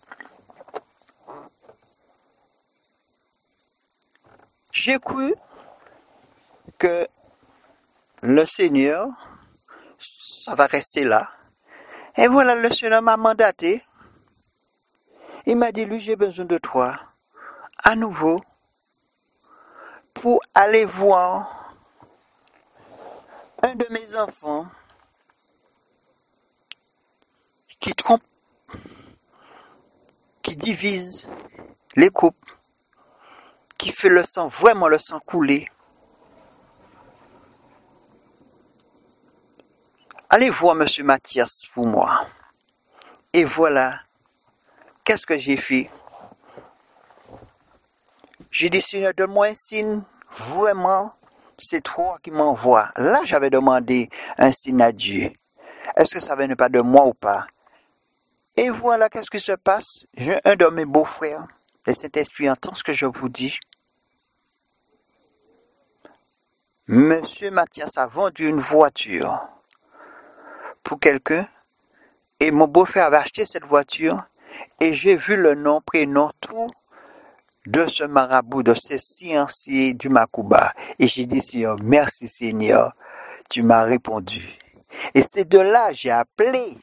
J'ai cru que le Seigneur, ça va rester là. Et voilà, le Seigneur m'a mandaté. Il m'a dit, lui, j'ai besoin de toi, à nouveau, pour aller voir un de mes enfants qui trompe, qui divise les couples, qui fait le sang, vraiment le sang couler. Allez voir M. Mathias pour moi. Et voilà, qu'est-ce que j'ai fait? J'ai dit, Seigneur, donne-moi un signe. Vraiment, c'est toi qui m'envoies. Là, j'avais demandé un signe à Dieu. Est-ce que ça venait pas de moi ou pas? Et voilà, qu'est-ce qui se passe? J'ai un de mes beaux-frères. Le Saint-Esprit entend ce que je vous dis. Monsieur Mathias a vendu une voiture pour quelqu'un et mon beau-frère avait acheté cette voiture et j'ai vu le nom, prénom, tout de ce marabout, de ce scientier du Makuba. Et j'ai dit, Seigneur, merci Seigneur, tu m'as répondu. Et c'est de là j'ai appelé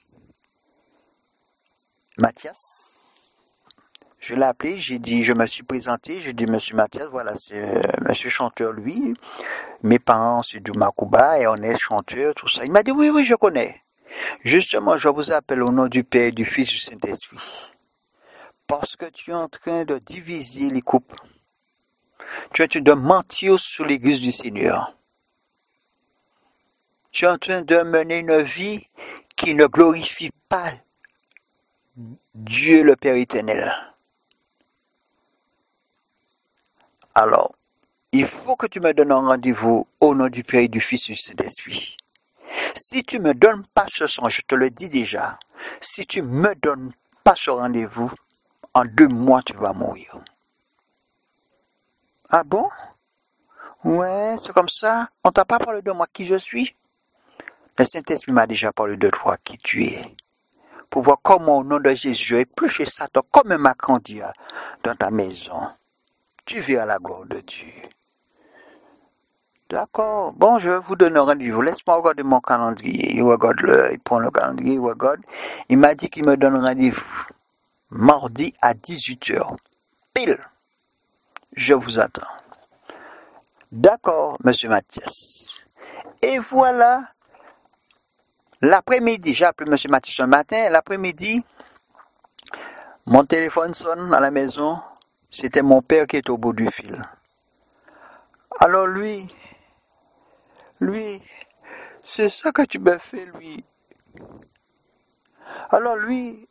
Mathias. Je l'ai appelé, j'ai dit, je me suis présenté, j'ai dit, Monsieur Mathias, voilà, c'est Monsieur chanteur, lui. Mes parents, c'est du Makuba et on est chanteur, tout ça. Il m'a dit, oui, oui, je connais. Justement, je vous appelle au nom du Père, et du Fils et du Saint-Esprit. Parce que tu es en train de diviser les couples. Tu es en train de mentir sur l'église du Seigneur. Tu es en train de mener une vie qui ne glorifie pas Dieu le Père éternel. Alors, il faut que tu me donnes un rendez-vous au nom du Père et du Fils et du Saint-Esprit. Si tu ne me donnes pas ce son, je te le dis déjà, si tu ne me donnes pas ce rendez-vous, en 2 mois, tu vas mourir. Ah bon? Ouais, c'est comme ça. On t'a pas parlé de moi, qui je suis? Le Saint-Esprit m'a déjà parlé de toi, qui tu es. Pour voir comment, au nom de Jésus, je vais éplucher Satan comme un macandia dans ta maison. Tu verras la gloire de Dieu. D'accord. Bon, je vais vous donner un rendez-vous. Laisse-moi regarder mon calendrier. Il prend le calendrier, il regarde. Il m'a dit qu'il me donne rendez-vous mardi à 18h. Pile. Je vous attends. D'accord, Monsieur Mathias. Et voilà. L'après-midi, j'ai appelé Monsieur Mathias ce matin. L'après-midi, mon téléphone sonne à la maison. C'était mon père qui est au bout du fil. Alors lui, c'est ça que tu m'as fait, lui. Alors lui,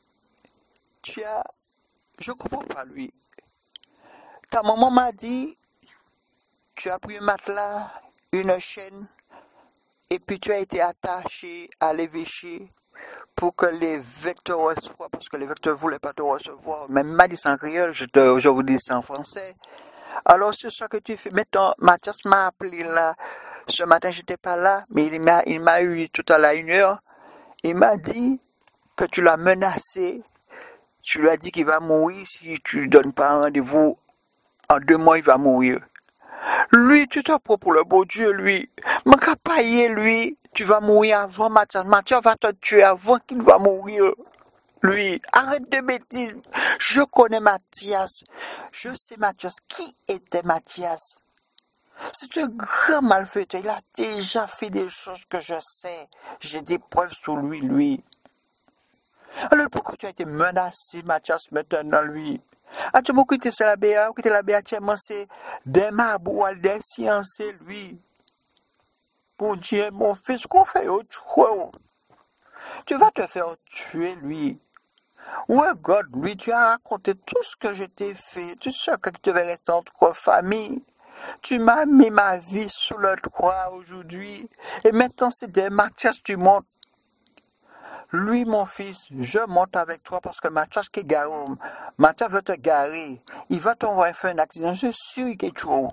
je comprends pas, lui. Ta maman m'a dit, tu as pris un matelas, une chaîne, et puis tu as été attaché à l'évêché pour que les vecteurs reçoivent, parce que les vecteurs ne voulaient pas te recevoir. Même m'a dit ça en créole, je vous dis ça en français. Alors c'est ça que tu fais. Maintenant, Mathias m'a appelé là. Ce matin, j'étais pas là, mais il m'a eu tout à l'heure 1h. Il m'a dit que tu l'as menacé. Tu lui as dit qu'il va mourir si tu lui donnes pas un rendez-vous. En 2 mois, il va mourir. Lui, tu te prends pour le beau Dieu, lui. Mais qu'à payer, lui, tu vas mourir avant Mathias. Mathias va te tuer avant qu'il va mourir. lui. Arrête de bêtises. Je connais Mathias. Je sais Mathias. Qui était Mathias? C'est un grand malfaiteur. Il a déjà fait des choses que je sais. J'ai des preuves sur lui. Alors pourquoi tu as été menacé, Mathias, maintenant, lui? As-tu beaucoup quitté la BA? Quitté la BA, tu as commencé des marbres, des sciences, lui. Mon Dieu, mon fils, qu'on fait autre chose? Tu vas te faire tuer, lui. Regarde, lui, tu as raconté tout ce que je t'ai fait. Tu sais que tu devais rester en trois familles. Tu m'as mis ma vie sous le croix aujourd'hui. Et maintenant, c'est des Mathias, tu montes. Lui, mon fils, je monte avec toi parce que Mathias qui est garé. Mathias veut te garer. Il va t'envoyer faire un accident. Je suis sûr qu'il est trop.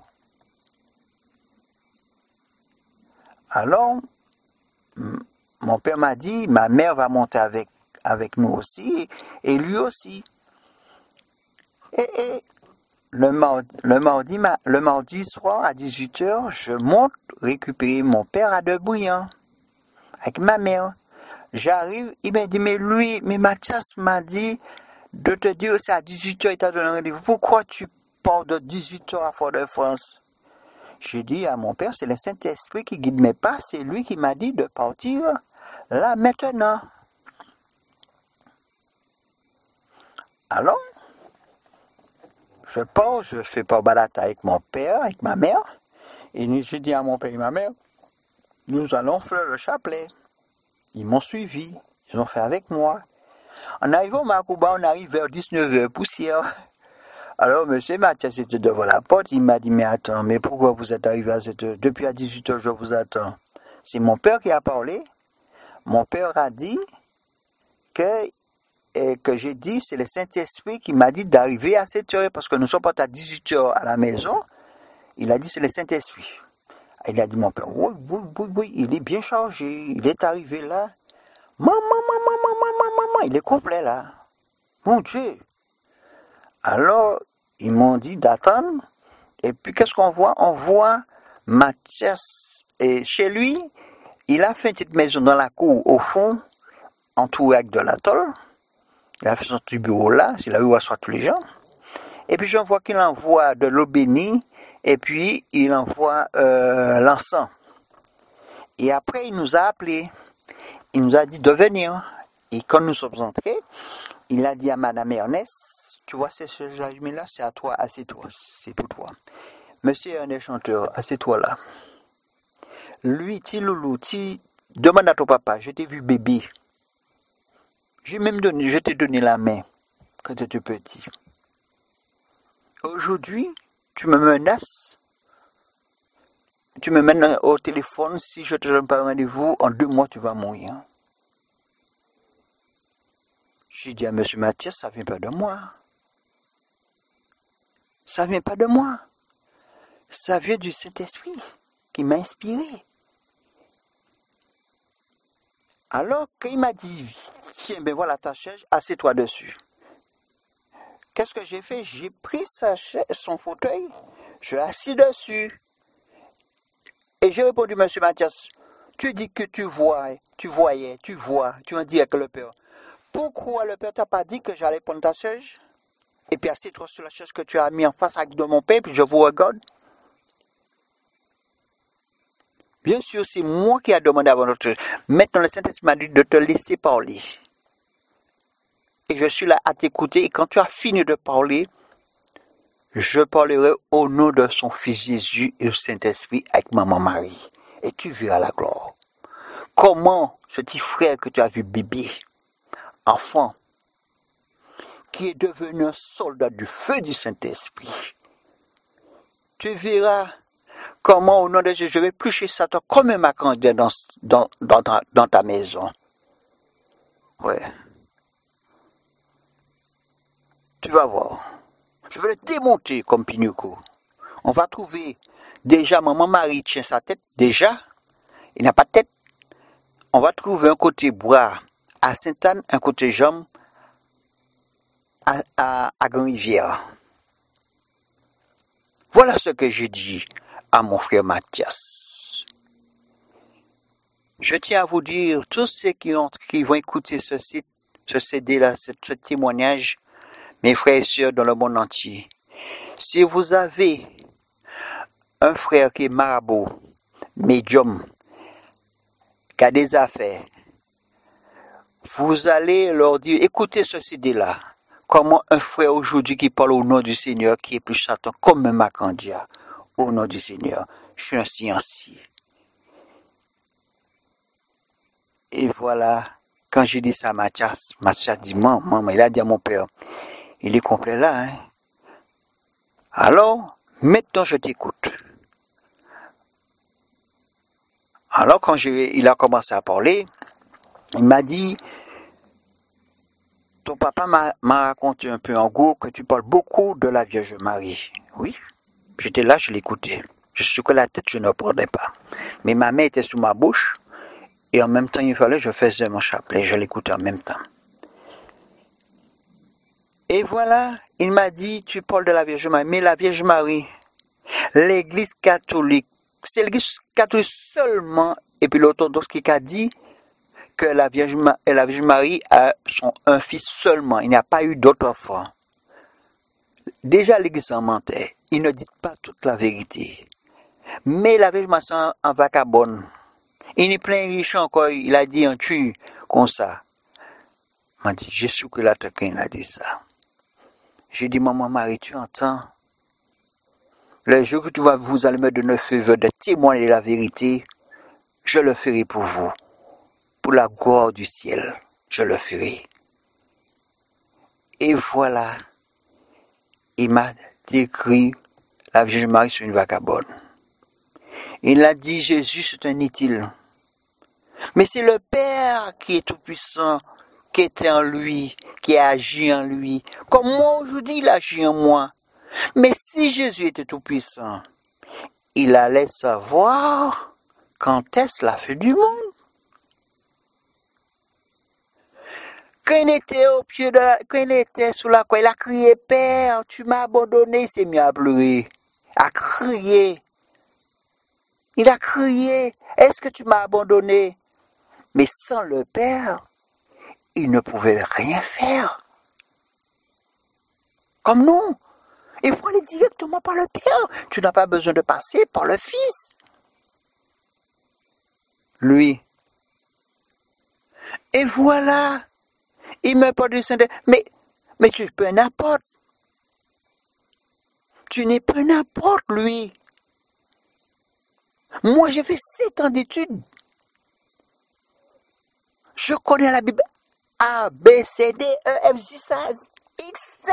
Alors, mon père m'a dit, ma mère va monter avec nous aussi, et lui aussi. Et le mardi soir à 18h, je monte récupérer mon père à Debriand avec ma mère. J'arrive, il m'a dit, mais Mathias m'a dit de te dire c'est à 18h, il t'a donné un rendez-vous. Pourquoi tu pars de 18h à Fort-de-France? J'ai dit à mon père, c'est le Saint-Esprit qui guide mes pas, c'est lui qui m'a dit de partir là maintenant. Alors, je pars, je fais pas balade avec mon père, avec ma mère, et j'ai dit à mon père et ma mère, nous allons faire le chapelet. Ils m'ont suivi, ils ont fait avec moi. En arrivant au Macouba, on arrive vers 19h, poussière. Alors, monsieur Mathias était devant la porte, il m'a dit, mais attends, mais pourquoi vous êtes arrivé à cette heure? Depuis à 18h, je vous attends. C'est mon père qui a parlé. Mon père a dit que j'ai dit, c'est le Saint-Esprit qui m'a dit d'arriver à cette heure, parce que nous sommes pas à 18h à la maison. Il a dit, c'est le Saint-Esprit. Il a dit, mon père, oui, il est bien chargé, il est arrivé là. Maman, il est complet là. Mon Dieu. Alors, ils m'ont dit d'attendre. Et puis, qu'est-ce qu'on voit? On voit Mathias. Et chez lui, il a fait une petite maison dans la cour, au fond, entourée avec de la tôle. Il a fait son petit bureau là, c'est là où il assoit tous les gens. Et puis, je vois qu'il envoie de l'eau bénie. Et puis, il envoie l'encens. Et après, il nous a appelés. Il nous a dit de venir. Et quand nous sommes entrés, il a dit à Madame Ernest, tu vois, ce jardin-là, c'est à toi, assieds-toi, c'est pour toi. Monsieur Ernest chanteur, assieds-toi là. Lui, loulou, demande à ton papa, je t'ai vu bébé. Je t'ai donné la main quand tu étais petit. Aujourd'hui, tu me menaces. Tu me mènes au téléphone, si je te donne pas un rendez-vous, en 2 mois, tu vas mourir. J'ai dit à M. Mathias, ça vient pas de moi. Ça vient pas de moi. Ça vient du Saint-Esprit qui m'a inspiré. Alors, quand il m'a dit, tiens, ben voilà ta chaise, assieds-toi dessus. Qu'est-ce que j'ai fait? J'ai pris son fauteuil, je l'ai assis dessus. Et j'ai répondu, M. Mathias, tu dis que tu vois, tu en dis avec le Père. Pourquoi le Père t'a pas dit que j'allais prendre ta chaise? Et puis assieds-toi sur la chaise que tu as mis en face avec de mon Père, puis je vous regarde. Bien sûr, c'est moi qui ai demandé à votre chose. Maintenant, le Saint-Esprit m'a dit de te laisser parler. Et je suis là à t'écouter. Et quand tu as fini de parler, je parlerai au nom de son Fils Jésus et au Saint-Esprit avec maman Marie. Et tu verras la gloire. Comment ce petit frère que tu as vu bébé, enfant, qui est devenu un soldat du feu du Saint-Esprit, tu verras comment au nom de Jésus, je vais plucher Satan comme un macandin dans ta maison. Ouais. Tu vas voir. Je vais le démonter comme Pinocchio. On va trouver, déjà, maman Marie tient sa tête, déjà. Il n'a pas de tête. On va trouver un côté bras à Sainte-Anne, un côté jambe à Grand-Rivière. Voilà ce que j'ai dit à mon frère Mathias. Je tiens à vous dire, tous ceux qui vont écouter ce site, ce CD-là, ce témoignage, mes frères et sœurs dans le monde entier. Si vous avez un frère qui est marabout, médium, qui a des affaires, vous allez leur dire, écoutez ce CD-là. Comment un frère aujourd'hui qui parle au nom du Seigneur, qui est plus Satan, comme un Macandia, au nom du Seigneur. Je suis un scientifique. Et voilà, quand j'ai dit ça à Mathias dit, maman, il a dit à mon père, il est complet là, hein. Alors, maintenant je t'écoute. Alors, quand il a commencé à parler, il m'a dit, ton papa m'a raconté un peu en gros que tu parles beaucoup de la Vierge Marie. Oui, j'étais là, je l'écoutais. Je secouais la tête, je ne prenais pas. Mais ma main était sous ma bouche, et en même temps, il fallait que je faisais mon chapelet, je l'écoutais en même temps. Et voilà, il m'a dit, tu parles de la Vierge Marie, mais la Vierge Marie, l'Église catholique, c'est l'Église catholique seulement, et puis l'orthodoxe qui a dit que la Vierge Marie a un fils seulement, il n'y a pas eu d'autres enfants. Déjà l'Église en mentait, ils ne disent pas toute la vérité. Mais la Vierge Marie en vagabonde. Il est plein riche encore, il a dit un tue comme ça. Il m'a dit, Jésus que il a dit ça. J'ai dit, maman Marie, tu entends? Le jour que vous allez me donner le feu de témoigner la vérité, je le ferai pour vous. Pour la gloire du ciel, je le ferai. Et voilà, il m'a décrit la Vierge Marie sur une vagabonde. Il a dit, Jésus, c'est un inutile. Mais c'est le Père qui est tout-puissant, qui était en lui, qui a agi en lui. Comme moi aujourd'hui, il agit en moi. Mais si Jésus était tout-puissant, il allait savoir quand est-ce la fin du monde. Quand il était au pied quand il était sous la croix, il a crié, Père, tu m'as abandonné, il s'est mis à pleurer, à crier. Il a crié, est-ce que tu m'as abandonné? Mais sans le Père, il ne pouvait rien faire. Comme nous, il faut aller directement par le Père. Tu n'as pas besoin de passer par le Fils. Lui. Et voilà. Il me parle du Saint-Esprit. Mais tu es pas n'importe. Tu n'es pas n'importe, lui. Moi, j'ai fait 7 ans d'études. Je connais la Bible A, B, C, D, E, F, J, X, Z.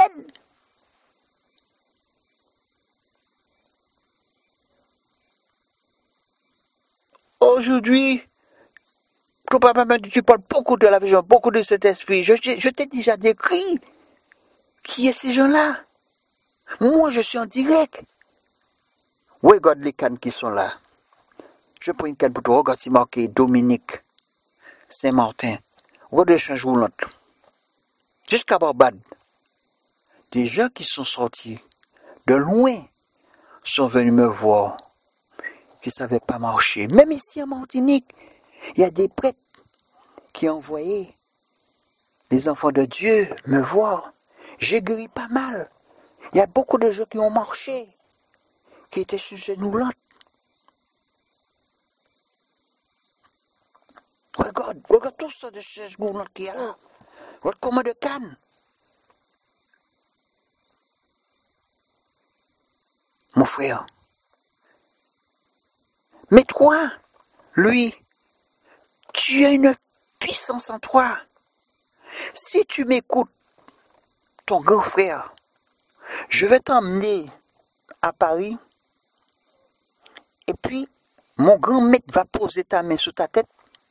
Aujourd'hui, ton papa m'a dit, tu parles beaucoup de la vision, beaucoup de cet esprit. Je t'ai déjà décrit qui est ces gens-là. Moi, je suis en direct. Regarde les cannes qui sont là. Je prends une canne pour toi. Regarde, c'est marqué Dominique, Saint-Martin. Regarde le change roulante. Jusqu'à Barbade. Des gens qui sont sortis de loin sont venus me voir. Qui ne savaient pas marcher. Même ici en Martinique, il y a des prêtres qui ont envoyé des enfants de Dieu me voir. J'ai guéri pas mal. Il y a beaucoup de gens qui ont marché, qui étaient sur genoux là. Regarde tout ça de genoux là qu'il y a là. Regarde comment de canne. Mon frère. Mais toi, lui, tu as une puissance en toi. Si tu m'écoutes, ton grand frère, je vais t'emmener à Paris. Et puis, mon grand maître va poser ta main sur ta tête.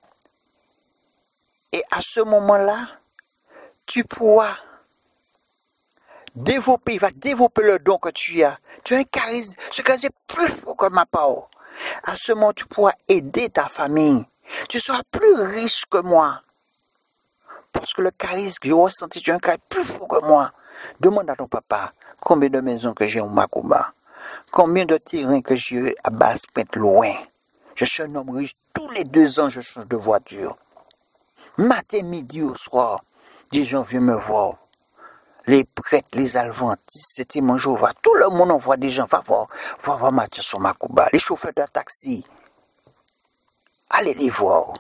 Et à ce moment-là, tu pourras développer, il va développer le don que tu as. Tu as un charisme, ce charisme est plus fort que ma parole. À ce moment, tu pourras aider ta famille. Tu seras plus riche que moi. Parce que le charisme que j'ai ressenti, tu as un charisme plus fort que moi. Demande à ton papa combien de maisons que j'ai au Macouba. Combien de terrains que j'ai à Basse-Pointe loin. Je suis un homme riche. Tous les 2 ans, je change de voiture. Matin, midi, au soir. Des gens viennent me voir. Les prêtres, les adventistes, c'était mon jour. Tout le monde envoie des gens. Va voir Mathias Makouba. Les chauffeurs de taxi. Allez les voir.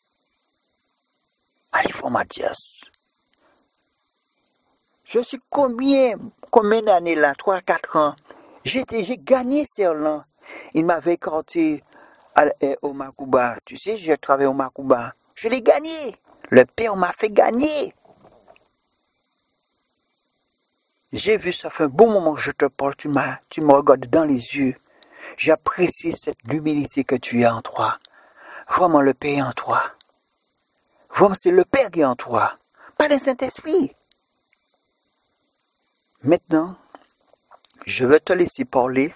Allez voir Mathias. Je suis combien d'années là? 3-4 ans. J'ai gagné celle-là. Il m'avait écarté au Makouba. Tu sais, j'ai travaillé au Makouba. Je l'ai gagné. Le Père m'a fait gagner. J'ai vu, ça fait un bon moment que je te parle. Tu me regardes dans les yeux. J'apprécie cette humilité que tu as en toi. Vraiment, le Père est en toi. Vraiment, c'est le Père qui est en toi. Pas le Saint-Esprit. Maintenant, je vais te laisser parler.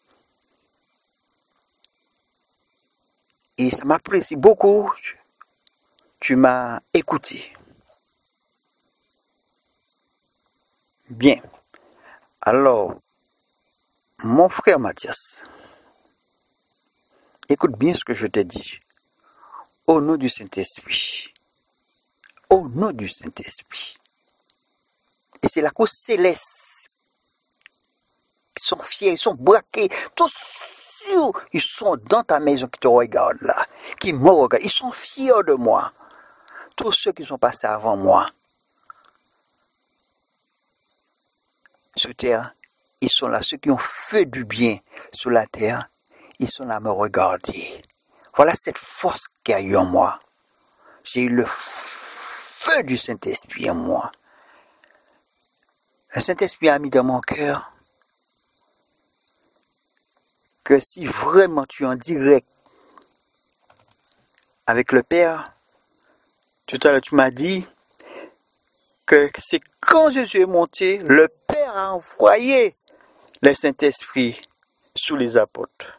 Et ça m'apprécie beaucoup. Tu m'as écouté. Bien. Alors, mon frère Mathias, écoute bien ce que je te dis. Au nom du Saint-Esprit. Au nom du Saint-Esprit. Et c'est la cause céleste. Ils sont fiers, ils sont braqués. Tous sûrs, ils sont dans ta maison qui te regardent là. Qui me regardent. Ils sont fiers de moi. Tous ceux qui sont passés avant moi. Sur terre, ils sont là. Ceux qui ont fait du bien sur la terre, ils sont là à me regarder. Voilà cette force qu'il y a eu en moi. J'ai eu le feu du Saint-Esprit en moi. Le Saint-Esprit a mis dans mon cœur que si vraiment tu es en direct avec le Père, tout à l'heure tu m'as dit que c'est quand Jésus est monté, le Père a envoyé le Saint-Esprit sous les apôtres.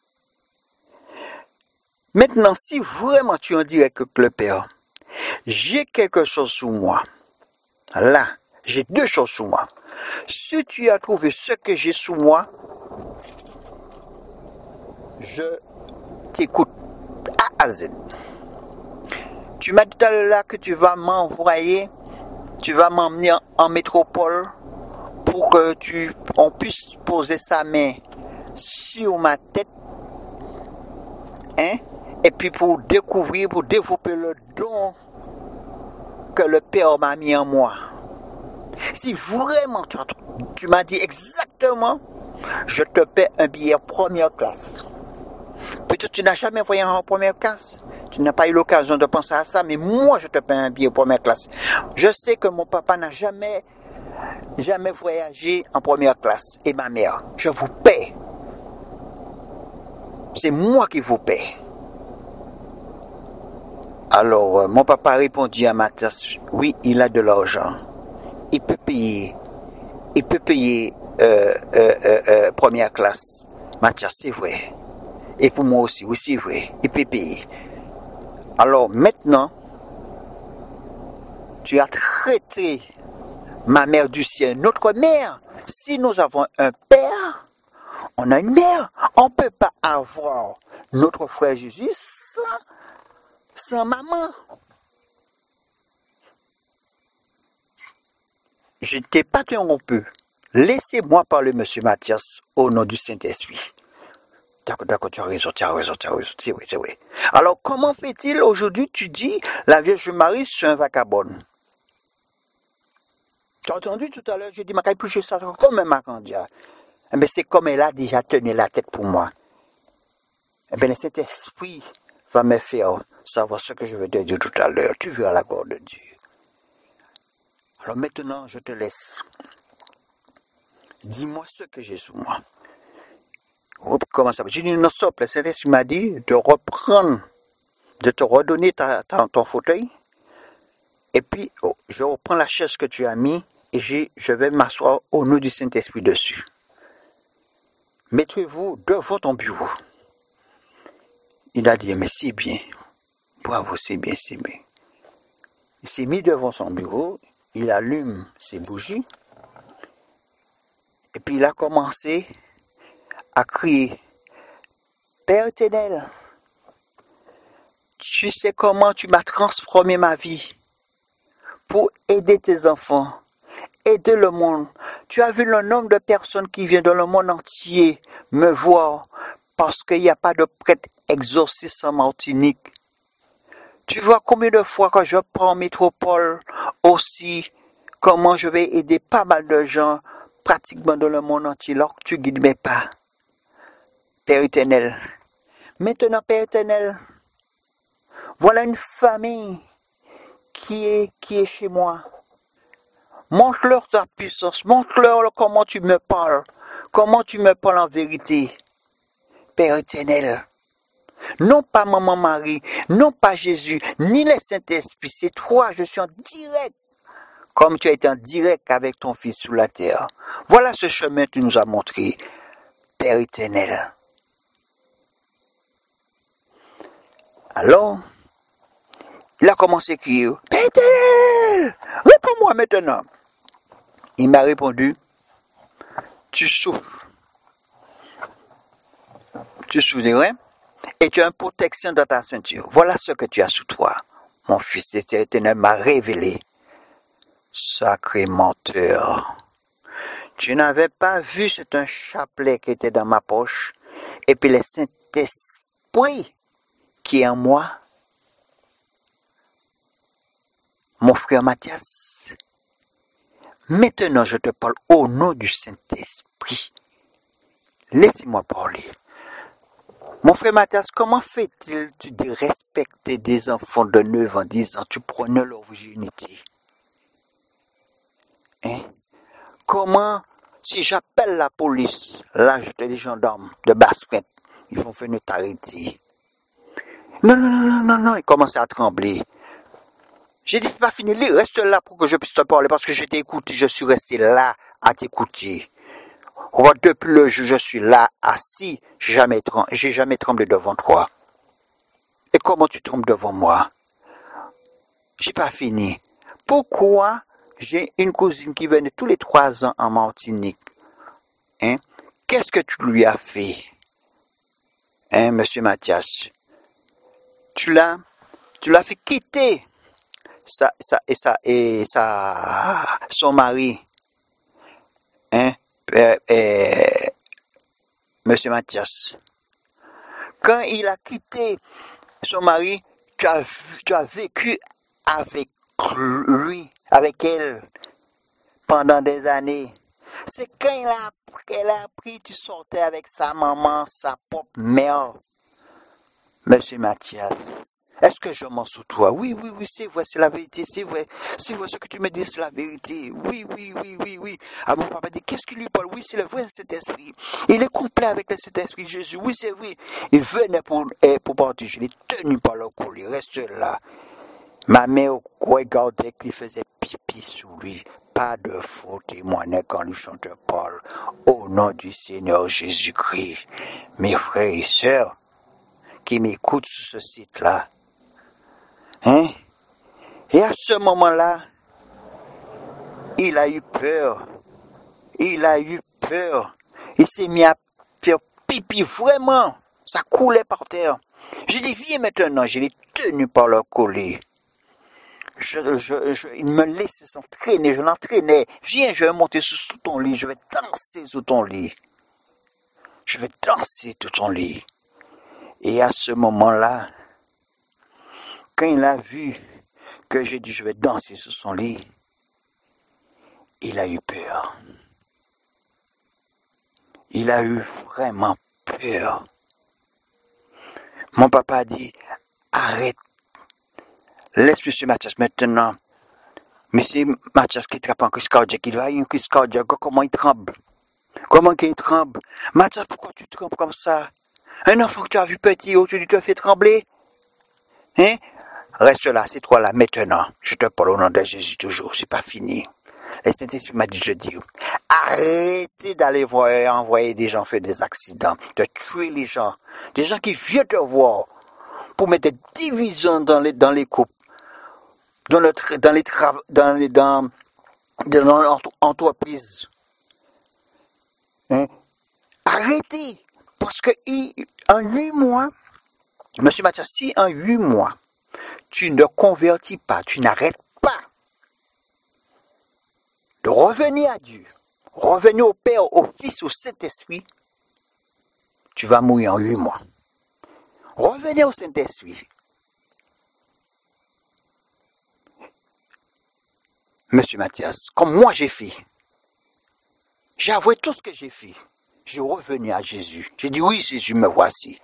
Maintenant, si vraiment tu es en direct avec le Père, j'ai quelque chose sous moi. Là, j'ai deux choses sous moi. Si tu as trouvé ce que j'ai sous moi, je t'écoute A à Z. Tu m'as dit tout à l'heure là que tu vas m'envoyer, tu vas m'emmener en métropole pour que on puisse poser sa main sur ma tête, hein? Et puis pour découvrir, pour développer le don que le Père m'a mis en moi. Si vraiment tu m'as dit exactement, je te paie un billet première classe. Peut-être que tu n'as jamais voyagé en première classe. Tu n'as pas eu l'occasion de penser à ça, mais moi je te paie un billet première classe. Je sais que mon papa n'a jamais voyagé en première classe. Et ma mère, je vous paie. C'est moi qui vous paie. Alors, mon papa répondit à Mathias, oui, il a de l'argent. Il peut payer première classe. Mathias, c'est vrai. Et pour moi aussi, oui, c'est vrai. Il peut payer. Alors maintenant, tu as traité ma mère du ciel, notre mère. Si nous avons un père, on a une mère. On ne peut pas avoir notre frère Jésus sans maman. Je ne t'ai pas interrompu. Laissez-moi parler, monsieur Mathias, au nom du Saint-Esprit. D'accord, tu as raison, c'est vrai. Alors, comment fait-il aujourd'hui, tu dis, la Vierge Marie, c'est un vagabond? Tu as entendu tout à l'heure, j'ai dit, ma caille plus ça comme un macandia. Mais c'est comme elle a déjà tenu la tête pour moi. Eh bien, le Saint-Esprit va me faire savoir ce que je veux te dire tout à l'heure. Tu verras la gloire de Dieu. Alors maintenant, je te laisse. Dis-moi ce que j'ai sous moi. Comment ça va? J'ai dit non, stop. Le Saint-Esprit m'a dit de reprendre, de te redonner ton fauteuil. Et puis, je reprends la chaise que tu as mis et je vais m'asseoir au nom du Saint-Esprit dessus. Mettez-vous devant ton bureau. Il a dit, mais c'est bien. Bravo, c'est bien. Il s'est mis devant son bureau, il allume ses bougies, et puis il a commencé à crier, Père éternel, tu sais comment tu m'as transformé ma vie pour aider tes enfants, aider le monde. Tu as vu le nombre de personnes qui viennent dans le monde entier me voir parce qu'il n'y a pas de prêtre exorciste en Martinique. Tu vois combien de fois quand je prends métropole aussi, comment je vais aider pas mal de gens pratiquement dans le monde entier, alors que tu guides mes pas. Père éternel. Maintenant, Père éternel, voilà une famille qui est chez moi. Montre-leur ta puissance, montre-leur comment tu me parles en vérité, Père éternel. Non pas Maman Marie, non pas Jésus, ni le Saint-Esprit, c'est toi, je suis en direct, comme tu as été en direct avec ton Fils sur la terre. Voilà ce chemin que tu nous as montré, Père éternel. Alors, il a commencé à crier, Père éternel, réponds-moi maintenant. Il m'a répondu, tu souffres des reins et tu as une protection dans ta ceinture. Voilà ce que tu as sous toi. Mon Fils éternel m'a révélé. Sacré menteur. Tu n'avais pas vu, c'est un chapelet qui était dans ma poche. Et puis le Saint-Esprit qui est en moi. Mon frère Mathias, maintenant je te parle au nom du Saint-Esprit. Laissez-moi parler. Mon frère Mathias, comment fait-il de respecter des enfants de 9 ans, 10 ans, tu prenais leur virginité? Hein? Comment, si j'appelle la police, là je te dis gendarmes de Basse-Pointe, ils vont venir t'arrêter. Non, il commence à trembler. J'ai dit, pas fini, reste là pour que je puisse te parler, parce que je t'ai écouté, je suis resté là à t'écouter. Depuis le jour, je suis là, assis, j'ai jamais tremblé devant toi. Et comment tu trembles devant moi? J'ai pas fini. Pourquoi j'ai une cousine qui venait tous les 3 ans en Martinique? Hein? Qu'est-ce que tu lui as fait? Hein, monsieur Mathias? Tu l'as fait quitter son mari. Hein? Monsieur Mathias. Quand il a quitté son mari, tu as vécu avec lui, avec elle, pendant des années. C'est quand elle a appris, tu sortais avec sa maman, sa propre mère. Monsieur Mathias, est-ce que je mens sur toi? Oui, c'est vrai, c'est la vérité, c'est vrai, ce que tu me dis, c'est la vérité. Oui. Ah, mon papa dit, qu'est-ce qu'il lui parle? Oui, c'est le vrai Saint-Esprit. Il est complet avec le Saint-Esprit Jésus. Oui, c'est vrai. Il venait pour partir. Je l'ai tenu par le col. Il reste là. Ma mère regardait qu'il faisait pipi sous lui. Pas de faux témoignage quand le chanteur parle. Au nom du Seigneur Jésus-Christ. Mes frères et sœurs qui m'écoutent sur ce site-là. Hein? Et à ce moment-là, il a eu peur. Il s'est mis à faire pipi, vraiment. Ça coulait par terre. Je dis, viens maintenant. Je l'ai tenu par le collet. Il me laissait s'entraîner. Je l'entraînais. Viens, je vais monter sous ton lit. Je vais danser sous ton lit. Je vais danser sous ton lit. Et à ce moment-là, quand il a vu que j'ai dit je vais danser sous son lit, il a eu peur. Il a eu vraiment peur. Mon papa a dit, arrête. Laisse M. Mathias maintenant. M. Mathias qui trappe en crise cardiaque, il va y avoir une crise cardiaque, comment il tremble? Mathias, pourquoi tu trembles comme ça? Un enfant que tu as vu petit, aujourd'hui tu as fait trembler? Hein? Reste là, c'est toi là, maintenant. Je te parle au nom de Jésus toujours, c'est pas fini. Le Saint-Esprit m'a dit de dire, arrêtez d'aller envoyer des gens faire des accidents, de tuer les gens. Des gens qui viennent te voir pour mettre des divisions dans les couples, dans l'entreprise. Hein? Arrêtez. Parce que en 8 mois, Monsieur Mathias, si en 8 mois, tu ne convertis pas, tu n'arrêtes pas revenir à Dieu, revenir au Père, au Fils, au Saint-Esprit, tu vas mourir en 8 mois. Revenez au Saint-Esprit. Monsieur Mathias, comme moi j'ai fait, j'ai avoué tout ce que j'ai fait. Je suis revenu à Jésus. J'ai dit oui Jésus, me voici.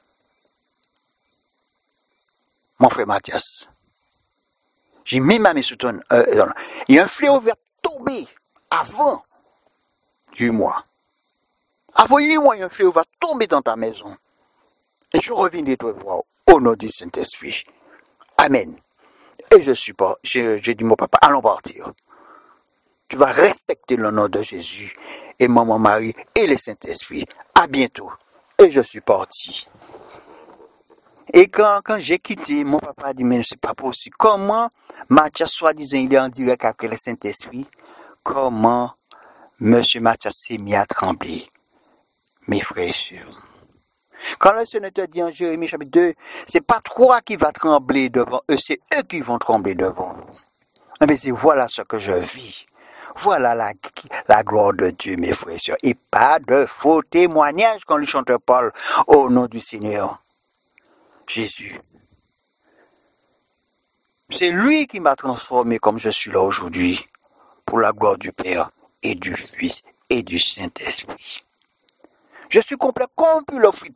Mon frère Mathias, j'ai mis ma main sur ton... il y a un fléau vert tombé avant 8 mois. Avant 8 mois, il y a un fléau va tomber dans ta maison. Et je reviendrai te voir au nom du Saint-Esprit. Amen. Et j'ai dit mon papa, allons partir. Tu vas respecter le nom de Jésus et maman Marie et le Saint-Esprit. À bientôt. Et je suis parti. Et quand j'ai quitté, mon papa a dit, mais c'est pas possible. Comment Mathias, soi-disant, il est en direct avec le Saint-Esprit? Comment Monsieur Mathias s'est mis à trembler? Mes frères et sœurs. Quand le Seigneur te dit en Jérémie chapitre 2, c'est pas toi qui vas trembler devant eux, c'est eux qui vont trembler devant vous. Mais c'est voilà ce que je vis. Voilà la gloire de Dieu, mes frères et sœurs. Et pas de faux témoignages quand le chanteur parle au nom du Seigneur Jésus. C'est lui qui m'a transformé comme je suis là aujourd'hui, pour la gloire du Père et du Fils et du Saint-Esprit. Je suis complet comme un poulet frit.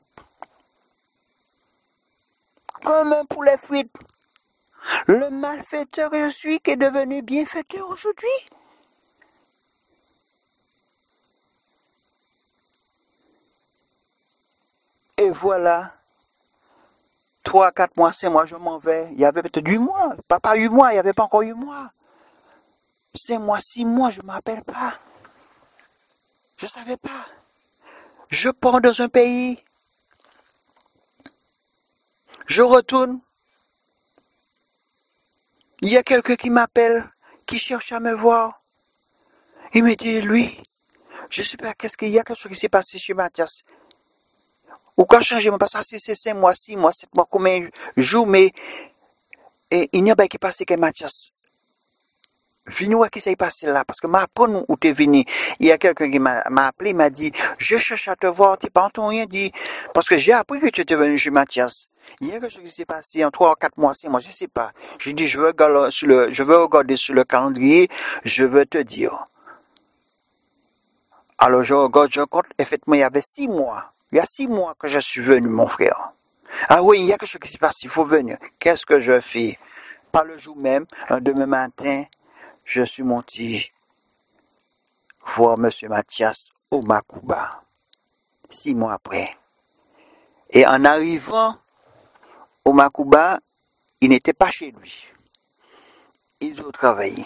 Comme un poulet frit. Le malfaiteur que je suis qui est devenu bienfaiteur aujourd'hui. Et voilà, 3, 4 mois, 5 mois, je m'en vais. Il y avait peut-être 8 mois. Pas 8 mois, il n'y avait pas encore 8 mois. 5 mois, 6 mois, je ne me rappelle pas. Je ne savais pas. Je pars dans un pays. Je retourne. Il y a quelqu'un qui m'appelle, qui cherche à me voir. Il me dit, lui, je ne sais pas qu'est-ce qu'il y a, quelque chose qui s'est passé chez Mathias. Ou qu'a changé, mais parce que c'est 5 mois, 6 mois, 7 mois, combien de jours, mais il n'y a pas qui passe que Mathias. Venez voir qui s'est passé là, parce que m'apprendre où t'es venu. Il y a quelqu'un qui m'a appelé, m'a dit, je cherche à te voir, t'es pas entendu rien dit, parce que j'ai appris que tu étais venu chez Mathias. Il y a quelque chose qui s'est passé en 3, 4 mois, 6 mois, je sais pas. J'ai dit, je veux regarder sur le calendrier, je veux te dire. Alors je regarde, je compte, effectivement, il y avait 6 mois. Il y a 6 mois que je suis venu, mon frère. Ah oui, il y a quelque chose qui s'est passé, il faut venir. Qu'est-ce que je fais? Pas le jour même, un demain matin, je suis monté voir M. Mathias au Macouba, 6 mois après. Et en arrivant au Macouba, il n'était pas chez lui. Ils ont travaillé.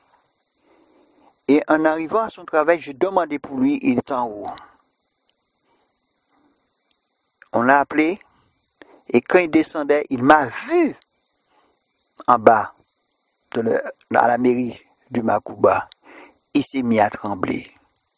Et en arrivant à son travail, je demandais pour lui, il est en haut. On l'a appelé, et quand il descendait, il m'a vu en bas, à la mairie du Macouba. Il s'est mis à trembler.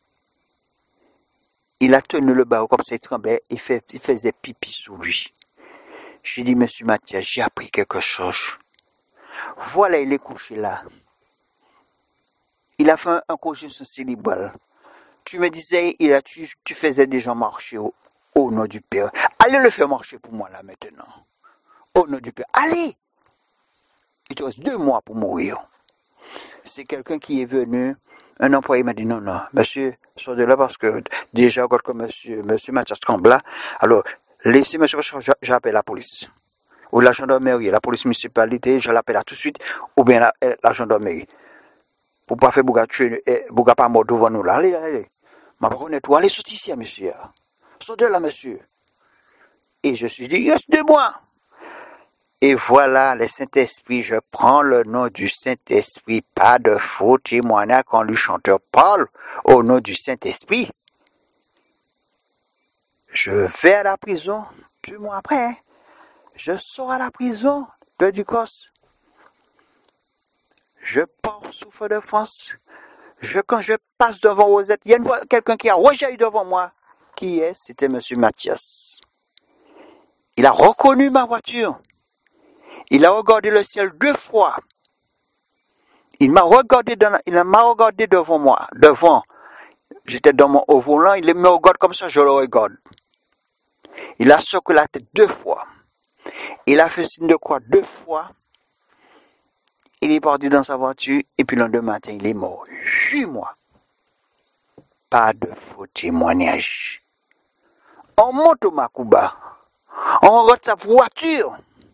Il a tenu le barreau comme ça, il tremblait, il faisait pipi sous lui. J'ai dit, Monsieur Mathias, j'ai appris quelque chose. Voilà, il est couché là. Il a fait un congélateur cérébral. Tu me disais, tu faisais déjà marcher au nom du Père. Allez le faire marcher pour moi là maintenant. Au nom du Père. Allez! Il te reste 2 mois pour mourir. C'est quelqu'un qui est venu, un employé m'a dit non, monsieur, sors de là parce que déjà, quand monsieur Mathias tremble là, alors, laissez monsieur, j'appelle la police. Ou la gendarmerie, la police municipalité, je l'appelle là tout de suite, ou bien la gendarmerie. Pour pas faire bouga pas mort devant nous là. Allez. Ma parole est tout. Allez, sortez ici, monsieur. Sortez de là, monsieur. Et je suis dit, il reste 2 mois. Et voilà, le Saint-Esprit, je prends le nom du Saint-Esprit, pas de faux témoignage quand le chanteur parle au nom du Saint-Esprit. Je vais à la prison 2 mois après. Je sors à la prison de Ducos. Je pars sous feu de France. Quand je passe devant Rosette, il y a quelqu'un qui a rejailli devant moi. Qui est? C'était M. Mathias. Il a reconnu ma voiture. Il a regardé le ciel 2 fois. Il m'a regardé devant moi, j'étais au volant, il me regarde comme ça, je le regarde. Il a secoué la tête 2 fois. Il a fait signe de croix 2 fois. Il est parti dans sa voiture et puis le lendemain matin, il est mort. 8 mois. Pas de faux témoignage. On monte au Makuba. On regarde sa voiture.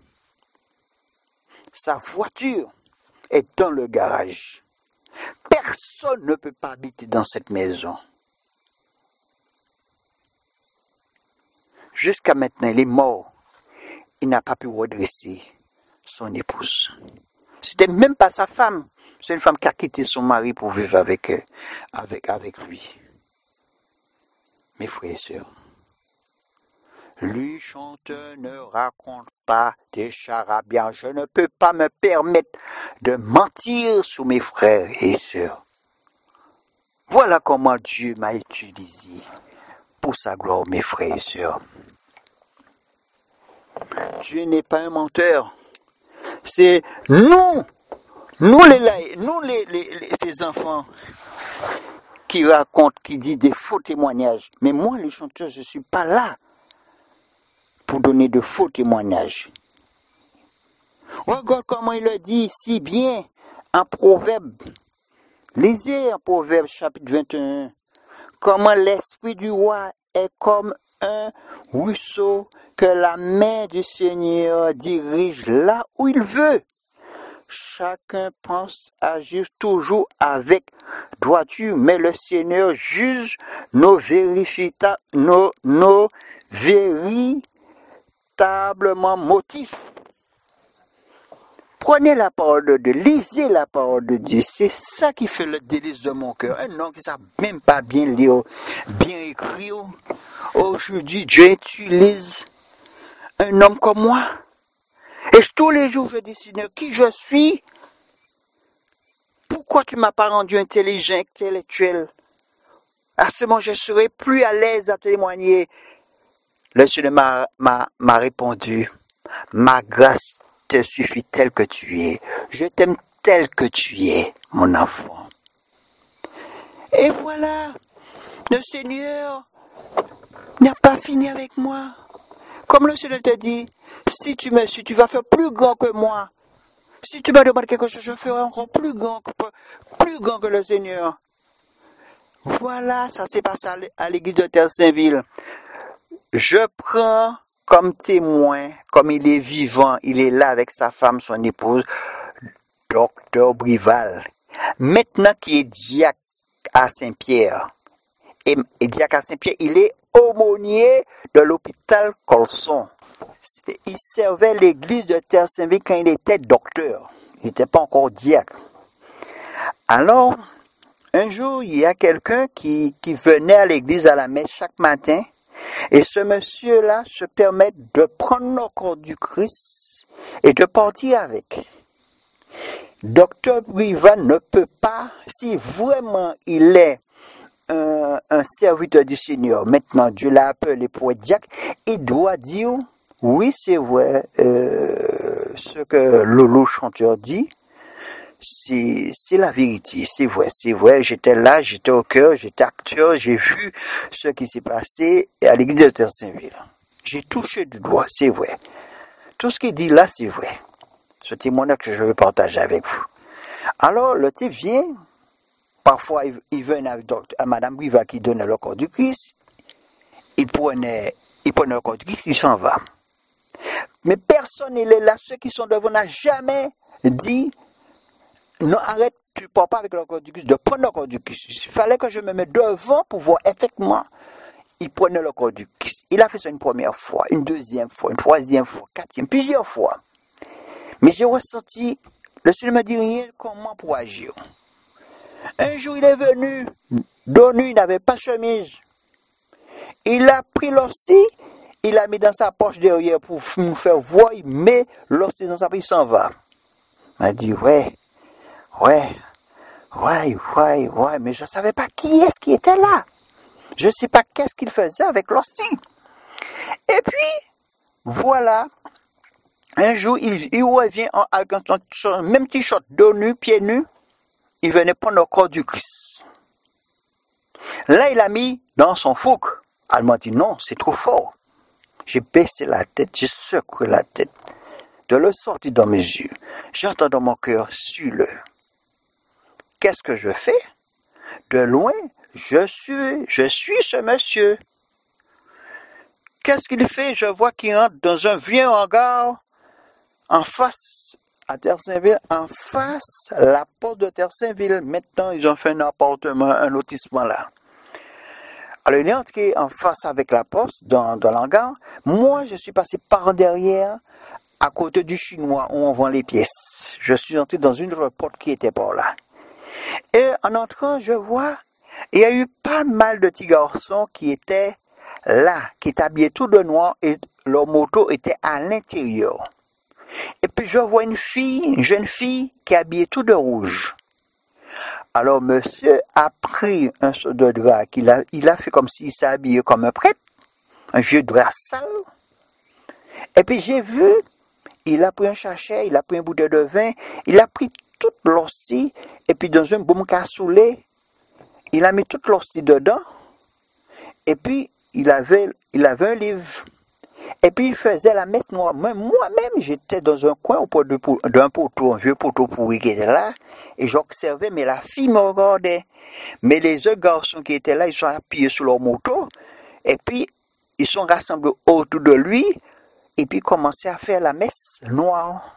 Sa voiture est dans le garage. Personne ne peut pas habiter dans cette maison. Jusqu'à maintenant, il est mort. Il n'a pas pu redresser son épouse. C'était même pas sa femme. C'est une femme qui a quitté son mari pour vivre avec lui. Mes frères et sœurs, lui chanteur ne raconte pas des charabia. Je ne peux pas me permettre de mentir sur mes frères et sœurs. Voilà comment Dieu m'a utilisé pour sa gloire, mes frères et sœurs. Dieu n'est pas un menteur. C'est nous ces enfants qui racontent, qui disent des faux témoignages. Mais moi, les chanteurs, je ne suis pas là pour donner de faux témoignages. Regarde comment il le dit si bien en Proverbe. Lisez en Proverbe chapitre 21. Comment l'esprit du roi est comme un ruisseau que la main du Seigneur dirige là où il veut. Chacun pense agir toujours avec droiture, mais le Seigneur juge nos véritablement motifs. Prenez la parole de Dieu, lisez la parole de Dieu, c'est ça qui fait le délice de mon cœur. Un homme qui ne sait même pas bien lire, bien écrire. Aujourd'hui, Dieu utilise un homme comme moi. Et tous les jours, je dis, Seigneur, qui je suis? Pourquoi tu ne m'as pas rendu intelligent, intellectuel? À ce moment, je serai plus à l'aise à témoigner. Le Seigneur m'a répondu, ma grâce te suffit tel que tu es. Je t'aime tel que tu es, mon enfant. Et voilà, le Seigneur n'a pas fini avec moi. Comme le Seigneur te dit, si tu vas faire plus grand que moi, si tu me demandes quelque chose, je ferai encore plus grand que le Seigneur. Voilà, ça s'est passé à l'église de Terre-Saint-Ville. Je prends comme témoin, comme il est vivant, il est là avec sa femme, son épouse, Docteur Brival. Maintenant qu'il est diacre à Saint-Pierre, et diacre à Saint-Pierre, il est aumônier de l'hôpital Colson. Il servait l'église de Terre-Saint-Ville quand il était docteur. Il n'était pas encore diacre. Alors, un jour, il y a quelqu'un qui venait à l'église à la messe chaque matin. Et ce monsieur-là se permet de prendre le corps du Christ et de partir avec. Docteur Brival ne peut pas, si vraiment il est un serviteur du Seigneur, maintenant Dieu l'a appelé pour être diacre, il doit dire, oui c'est vrai, ce que Lolo chanteur dit, c'est la vérité, c'est vrai, j'étais là, j'étais au cœur, j'étais acteur, j'ai vu ce qui s'est passé à l'église de Terre-Saint-Ville. J'ai touché du doigt, c'est vrai. Tout ce qu'il dit là, c'est vrai. Ce témoignage que je veux partager avec vous. Alors, le type vient, parfois il venait avec à Madame Brival qui donnait le corps du Christ, il prenait le corps du Christ, il s'en va. Mais personne n'est là, ceux qui sont devant n'ont jamais dit, non, arrête, tu ne pars pas avec le corps du Christ, de prendre le corps du Christ. Il fallait que je me mette devant pour voir effectivement. Il prenait le corps du Christ. Il a fait ça une première fois, une deuxième fois, une troisième fois, quatrième, plusieurs fois. Mais j'ai ressenti, le Seigneur ne me dit rien comment pour agir. Un jour, il est venu, dos nu, il n'avait pas de chemise. Il a pris l'hostie, il l'a mis dans sa poche derrière pour nous faire voir, il met l'hostie dans sa poche, il s'en va. Il m'a dit, ouais, mais je ne savais pas qui est-ce qui était là. Je ne sais pas qu'est-ce qu'il faisait avec l'hostie. Et puis, voilà, un jour, il revient avec son même t-shirt, dos nu, pieds nus, il venait prendre le corps du Christ. Là, il a mis dans son fouque. Elle m'a dit non, c'est trop fort. J'ai baissé la tête, j'ai secoué la tête. De le sortir dans mes yeux. J'entends dans mon cœur, suis-le. Qu'est-ce que je fais? De loin, je suis ce monsieur. Qu'est-ce qu'il fait? Je vois qu'il entre dans un vieux hangar en face à Terre-Saint-Ville, en face la porte de Terre-Saint-Ville. Maintenant, ils ont fait un appartement, un lotissement là. Alors, il est entré en face avec la porte dans l'hangar. Moi, je suis passé par derrière, à côté du Chinois où on vend les pièces. Je suis entré dans une autre porte qui était par là. Et en entrant, je vois, il y a eu pas mal de petits garçons qui étaient là, qui étaient habillés tout de noir et leur moto était à l'intérieur. Et puis je vois une jeune fille, qui est habillée tout de rouge. Alors monsieur a pris un seau de drap, il a fait comme s'il s'est habillé comme un prêtre, un vieux drap sale. Et puis j'ai vu, il a pris un sachet, il a pris une bouteille de vin, il a pris toute l'hostie, et puis dans un baume cassoulet, il a mis toute l'hostie dedans, et puis il avait un livre. Et puis il faisait la messe noire. Moi-même, j'étais dans un coin d'un poteau, un vieux poteau pourri qui était là, et j'observais, mais la fille me regardait. Mais les autres garçons qui étaient là, ils sont appuyés sur leur moto, et puis ils sont rassemblés autour de lui, et puis commençaient à faire la messe noire.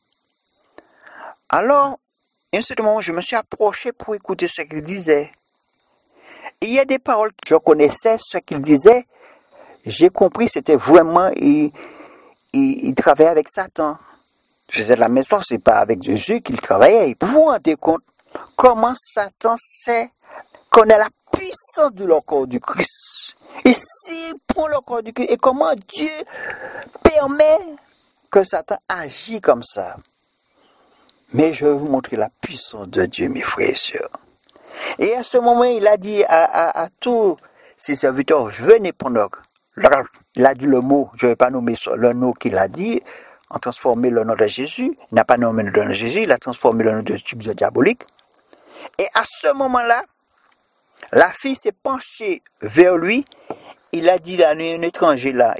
Alors, à un certain moment, je me suis approché pour écouter ce qu'il disait. Et il y a des paroles que je connaissais, ce qu'il disait. J'ai compris, c'était vraiment, il travaillait avec Satan. Je faisais de la maison, c'est pas avec Jésus qu'il travaillait. Vous vous rendez compte comment Satan connaît la puissance de le corps du Christ. Et s'il prend le corps du Christ, et comment Dieu permet que Satan agisse comme ça. Mais je vais vous montrer la puissance de Dieu, mes frères et sœurs. Et à ce moment, il a dit à tous ses serviteurs, venez prendre. Il a dit le mot, je ne vais pas nommer le nom qu'il a dit, en transformé le nom de Jésus. Il n'a pas nommé le nom de Jésus, il a transformé le nom de Dieu diabolique. Et à ce moment-là, la fille s'est penchée vers lui. Il a dit, il y a un étranger là,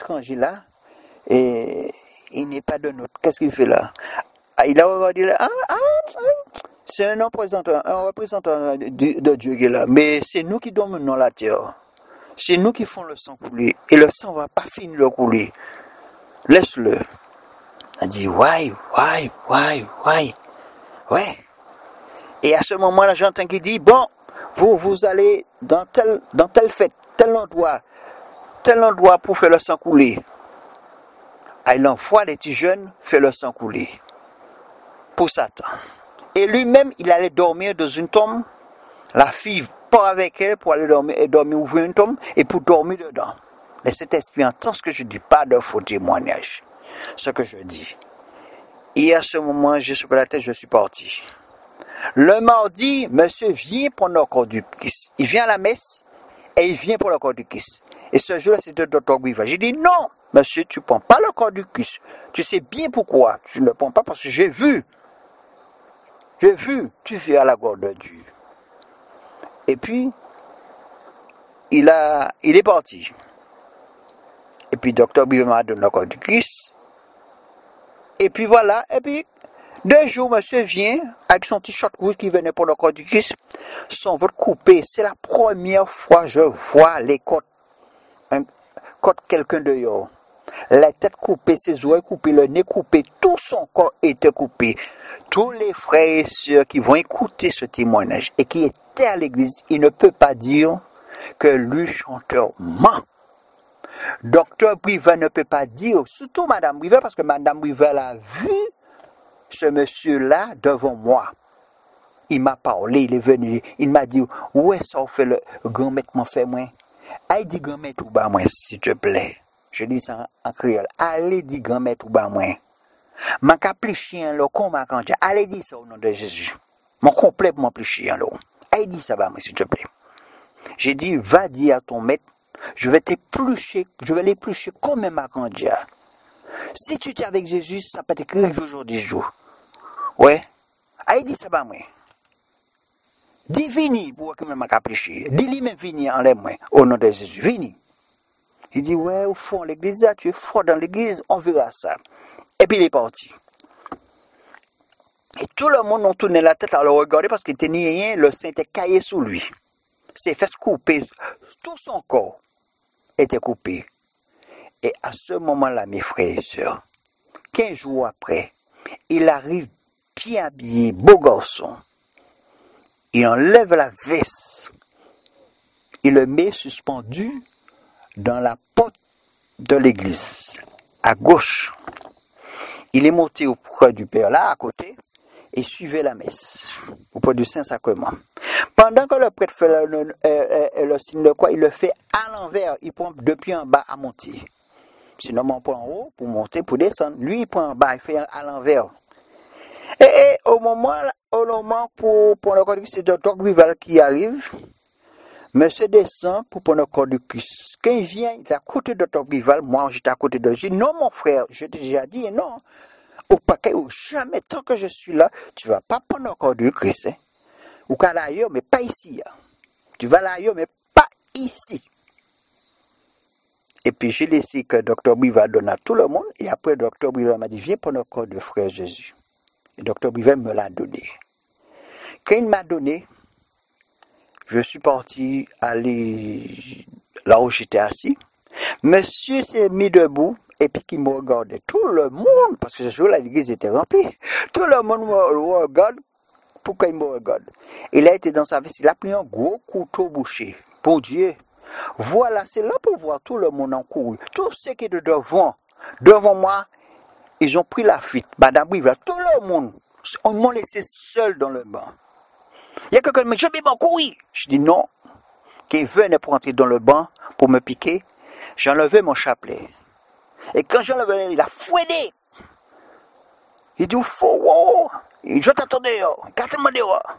et il n'est pas de notre. Qu'est-ce qu'il fait là? Il a regardé là, c'est un représentant de Dieu qui est là, mais c'est nous qui dominons la terre. C'est nous qui font le sang couler. Et le sang ne va pas finir de couler. Laisse-le. Elle dit, ouais. Et à ce moment-là, j'entends qu'il dit, bon, vous allez dans telle fête, tel endroit pour faire le sang couler. Il envoie les petits jeunes faire le sang couler. Pour Satan. Et lui-même, il allait dormir dans une tombe. La fille part avec elle pour aller dormir, ouvrir une tombe et pour dormir dedans. Mais cet esprit entend ce que je dis, pas de faux témoignage. Ce que je dis. Et à ce moment, j'ai secoué la tête, je suis parti. Le mardi, monsieur vient prendre le corps du Christ. Il vient à la messe et il vient pour le corps du Christ. Et ce jour-là, c'était Dr. Guiva. J'ai dit non, monsieur, tu ne prends pas le corps du Christ. Tu sais bien pourquoi. Tu ne le prends pas parce que j'ai vu, tu viens à la gloire de Dieu. Et puis, il est parti. Et puis, Dr. Bill m'a donné le corps du Christ. Et puis voilà. Et puis, 2 jours, monsieur vient avec son t-shirt rouge qui venait pour le corps du Christ. Son ventre coupé. C'est la première fois que je vois les côtes. Quelqu'un dehors. La tête coupée, ses oreilles coupées, le nez coupé, tout son corps était coupé. Tous les frères et sœurs qui vont écouter ce témoignage et qui étaient à l'église, ils ne peuvent pas dire que lui, chanteur, ment. Docteur Brivet ne peut pas dire, surtout Madame Brivet, parce que Madame Brivet a vu ce monsieur-là devant moi. Il m'a parlé, il est venu, il m'a dit, où est-ce qu'on fait le grand-mère m'a fait moi? Allez, dis grand-mère tout bas moi, s'il te plaît. Je dis ça en créole. Allez, dis grand-mère tout bas moi. M'a plus chien là, comme m'a quand allez, dis ça au nom de Jésus. Mon complètement plus chien là. Allez, dis ça bas moi, s'il te plaît. J'ai dit, va dire à ton maître, je vais l'éplucher comme un macandia. Si tu es avec Jésus, ça peut t'écrire aujourd'hui jour. Ouais. Allez, dis ça bas moi. Dis vini pour que je péché. Dis lui-même vini en les mains au nom de Jésus. Vini. Il dit, ouais, au fond, l'église, là, tu es fort dans l'église, on verra ça. Et puis il est parti. Et tout le monde a tourné la tête à le regarder parce qu'il tenait rien, le sein était caillé sous lui. Ses fesses coupées, tout son corps était coupé. Et à ce moment-là, mes frères et sœurs, 15 jours après, il arrive bien habillé, beau garçon. Il enlève la veste. Il le met suspendu dans la porte de l'église, à gauche. Il est monté auprès du Père, là, à côté, et suivait la messe, auprès du Saint-Sacrement. Pendant que le prêtre fait le signe de croix, il le fait à l'envers. Il prend depuis en bas à monter. Sinon, on prend en haut pour monter, pour descendre. Lui, il prend en bas, il fait à l'envers. Et au moment pour le corps du Christ, c'est Dr. Grival qui arrive. Monsieur descend pour prendre le corps du Christ. Quand il vient, il est à côté de Dr. Grival. Moi, j'étais à côté de lui. Je dis, non, mon frère, je t'ai déjà dit, non. Au paquet, ou jamais, tant que je suis là, tu ne vas pas prendre le corps du Christ. Hein. Ou qu'à l'ailleurs, mais pas ici. Hein. Tu vas l'ailleurs, mais pas ici. Et puis, j'ai laissé que Dr. Grival donne à tout le monde. Et après, Dr. Grival m'a dit, viens prendre le corps de frère Jésus. Et Dr. Grival me l'a donné. Quand il m'a donné, je suis parti aller là où j'étais assis. Monsieur s'est mis debout et puis qui me regardait. Tout le monde, parce que ce jour-là, l'église était remplie. Tout le monde me regarde. Pourquoi il me regarde? Il a été dans sa veste, il a pris un gros couteau bouché. Pour Dieu. Voilà, c'est là pour voir tout le monde en couru. Tous ceux qui étaient devant moi, ils ont pris la fuite. Madame Briva, tout le monde, on m'a laissé seul dans le banc. Il y a quelqu'un qui me dit, je vais m'en courir. Je dis non. Qui venait pour entrer dans le banc, pour me piquer, j'enlevais mon chapelet. Et quand j'enlevais, il a fouetté. Il dit, wow. Je t'attendais, gâte-moi dehors.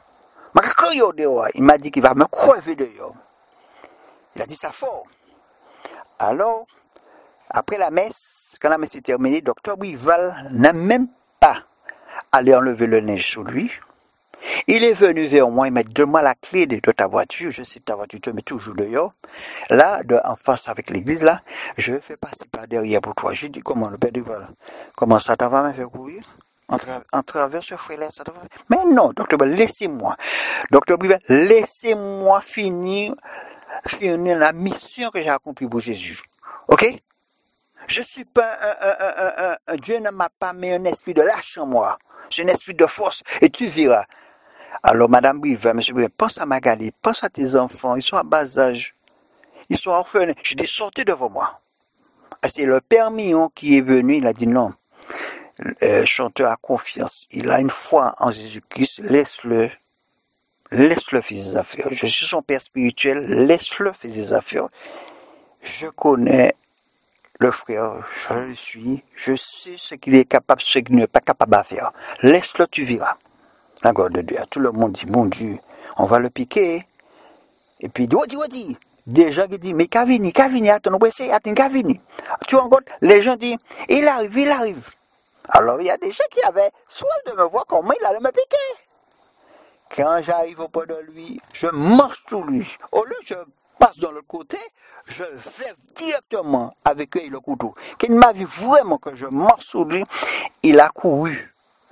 Il m'a dit qu'il va me crever dehors. Il a dit ça fort. Alors, après la messe, quand la messe est terminée, Dr. Brival n'a même pas allé enlever le neige sur lui. Il est venu vers moi, il m'a dit, donne-moi la clé de ta voiture. Je sais ta voiture, tu mets toujours dehors. Là, en face avec l'église, là, je vais faire passer par derrière pour toi. J'ai dit, comment le Père Brival, comment ça t'en va me faire courir? En travers ce frère-là, ça t'en va? Mais non, Dr. Brival, laissez-moi. Dr. Brival, laissez-moi finir la mission que j'ai accomplie pour Jésus. Ok? Je ne suis pas Dieu ne m'a pas mis un esprit de lâche en moi. C'est un esprit de force. Et tu verras. Alors, Madame Briva, Monsieur Briva, pense à Magali, pense à tes enfants. Ils sont à bas âge. Ils sont orphelins. Je dis, sortez devant moi. Et c'est le Père Millon qui est venu. Il a dit non. Chanteur a confiance. Il a une foi en Jésus-Christ. Laisse-le faire ses affaires. Je suis son père spirituel. Laisse-le faire ses affaires. Je connais le frère. Je le suis. Je sais ce qu'il est capable, ce qu'il n'est pas capable de faire. Laisse-le, tu verras. La gloire de Dieu. Tout le monde dit, mon Dieu, on va le piquer. Et puis, dis. Des gens qui disent, mais Kavini, attends, Kavini. Tu vois, les gens disent, il arrive. Alors, il y a des gens qui avaient soif de me voir comment il allait me piquer. Quand j'arrive auprès de lui, je marche sur lui. Au lieu que je passe dans l'autre côté, je vais directement avec lui le couteau. Qu'il m'a vu vraiment que je marche sur lui, il a couru.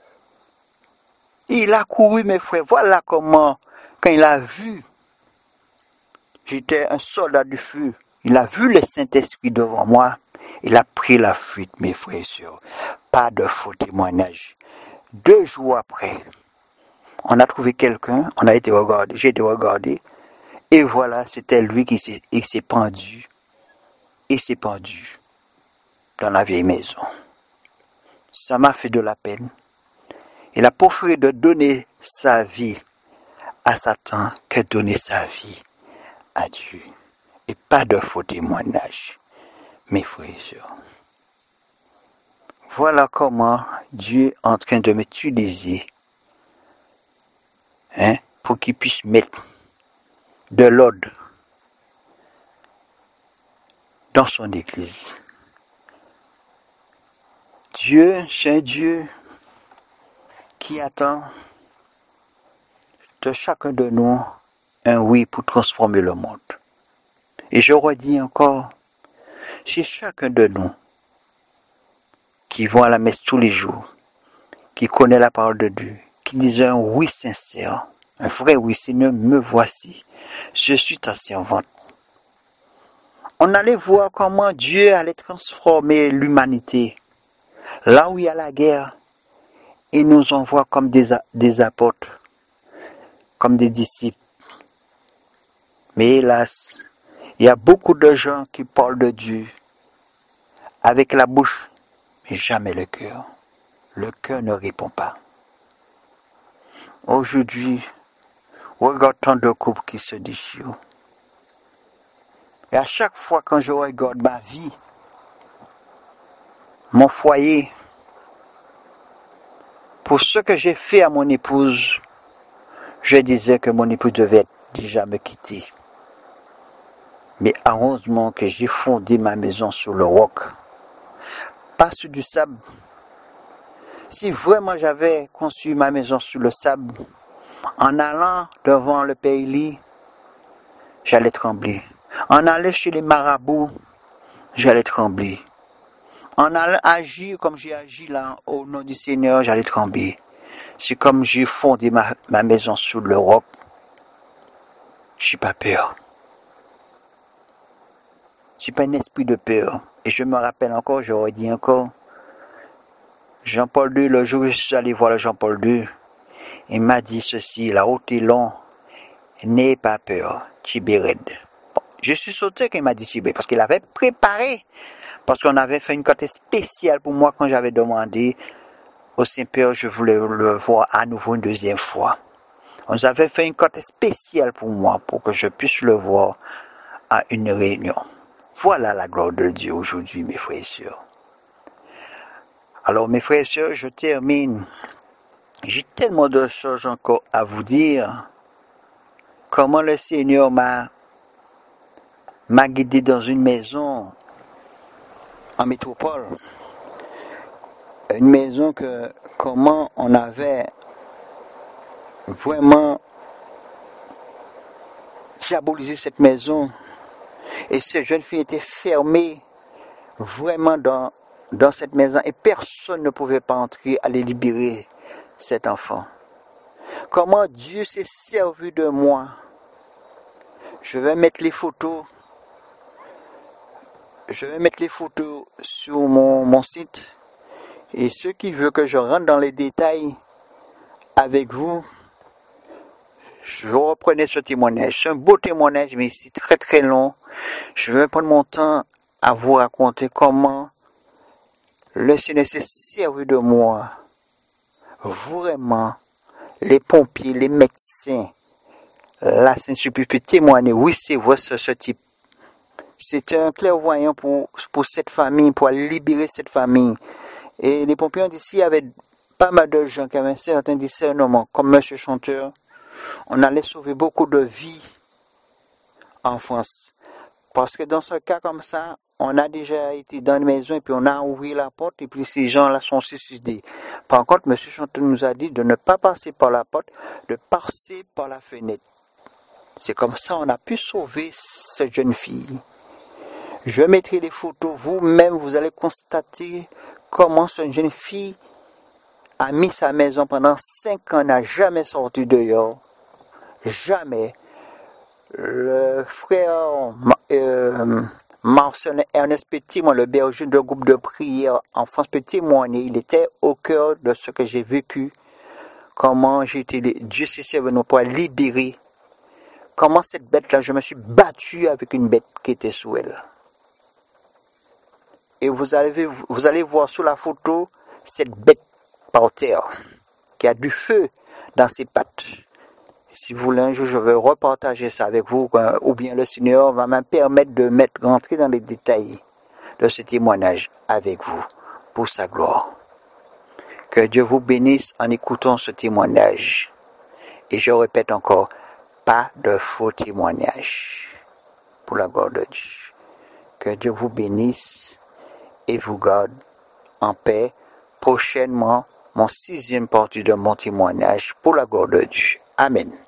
Il a couru, mes frères. Voilà comment, quand il a vu, j'étais un soldat du feu. Il a vu le Saint-Esprit devant moi. Il a pris la fuite, mes frères et sœurs. Pas de faux témoignage. 2 jours après, on a trouvé quelqu'un, on a été regardé, j'ai été regardé. Et voilà, c'était lui qui s'est pendu. Il s'est pendu dans la vieille maison. Ça m'a fait de la peine. Il a préféré de donner sa vie à Satan que de donner sa vie à Dieu. Et pas de faux témoignages, mes frères et sœurs. Voilà comment Dieu est en train de m'utiliser pour qu'il puisse mettre de l'ordre dans son église. Dieu, c'est un Dieu qui attend de chacun de nous un oui pour transformer le monde. Et je redis encore, si chacun de nous qui vont à la messe tous les jours, qui connaît la parole de Dieu, qui disait un oui sincère, un vrai oui, Seigneur, me voici, je suis ta servante. On allait voir comment Dieu allait transformer l'humanité. Là où il y a la guerre, il nous envoie comme des apôtres, comme des disciples. Mais hélas, il y a beaucoup de gens qui parlent de Dieu avec la bouche, mais jamais le cœur. Le cœur ne répond pas. Aujourd'hui, regarde tant de couples qui se déchirent. Et à chaque fois quand je regarde ma vie, mon foyer, pour ce que j'ai fait à mon épouse, je disais que mon épouse devait déjà me quitter. Mais heureusement que j'ai fondé ma maison sur le roc, pas sur du sable. Si vraiment j'avais construit ma maison sur le sable, en allant devant le pays, j'allais trembler. En allant chez les marabouts, j'allais trembler. En allant agir comme j'ai agi là, au nom du Seigneur, j'allais trembler. C'est comme j'ai fondé ma maison sur le roc. Je n'ai pas peur. Je n'ai pas un esprit de peur. Et je me rappelle encore, je redis encore, Jean-Paul II, le jour où je suis allé voir le Jean-Paul II, il m'a dit ceci, la route est longue, n'aie pas peur, Tibéred. Bon, je suis sauté quand il m'a dit Tibéred, parce qu'il avait préparé, parce qu'on avait fait une côte spéciale pour moi quand j'avais demandé au Saint-Père, je voulais le voir à nouveau une deuxième fois. On nous avait fait une côte spéciale pour moi, pour que je puisse le voir à une réunion. Voilà la gloire de Dieu aujourd'hui, mes frères et sœurs. Alors, mes frères et sœurs, je termine. J'ai tellement de choses encore à vous dire. Comment le Seigneur m'a guidé dans une maison en métropole. Une maison comment on avait vraiment diabolisé cette maison. Et cette jeune fille était fermée vraiment dans cette maison et personne ne pouvait pas entrer, aller libérer cet enfant. Comment Dieu s'est servi de moi. Je vais mettre les photos. Je vais mettre les photos sur mon site. Et ceux qui veulent que je rentre dans les détails avec vous, je reprenais ce témoignage. C'est un beau témoignage, mais c'est très très long. Je vais prendre mon temps à vous raconter comment le Seigneur s'est servi de moi. Vraiment, les pompiers, les médecins, la Saint-Sulpice peut témoigner. Oui, c'est vrai, ce type. C'était un clairvoyant pour cette famille, pour libérer cette famille. Et les pompiers ont dit s'il y avait pas mal de gens qui avaient un certain discernement, comme Monsieur Chanteur, on allait sauver beaucoup de vies en France. Parce que dans ce cas comme ça, on a déjà été dans une maison et puis on a ouvert la porte et puis ces gens-là sont suicidés. Par contre, M. Chanteur nous a dit de ne pas passer par la porte, de passer par la fenêtre. C'est comme ça qu'on a pu sauver cette jeune fille. Je mettrai les photos, vous-même, vous allez constater comment cette jeune fille a mis sa maison pendant 5 ans, n'a jamais sorti dehors. Jamais. Le frère Marcel Ernest Petit, moi, le berger de groupe de prière en France, peut témoigner. Il était au cœur de ce que j'ai vécu. Comment Dieu s'est servi pour libérer. Comment cette bête-là, je me suis battu avec une bête qui était sous elle. Et vous allez voir sur la photo cette bête par terre qui a du feu dans ses pattes. Si vous voulez un jour, je vais repartager ça avec vous, ou bien le Seigneur va me permettre de rentrer dans les détails de ce témoignage avec vous, pour sa gloire. Que Dieu vous bénisse en écoutant ce témoignage. Et je répète encore, pas de faux témoignages, pour la gloire de Dieu. Que Dieu vous bénisse et vous garde en paix. Prochainement, mon 6e partie de mon témoignage, pour la gloire de Dieu. Amen.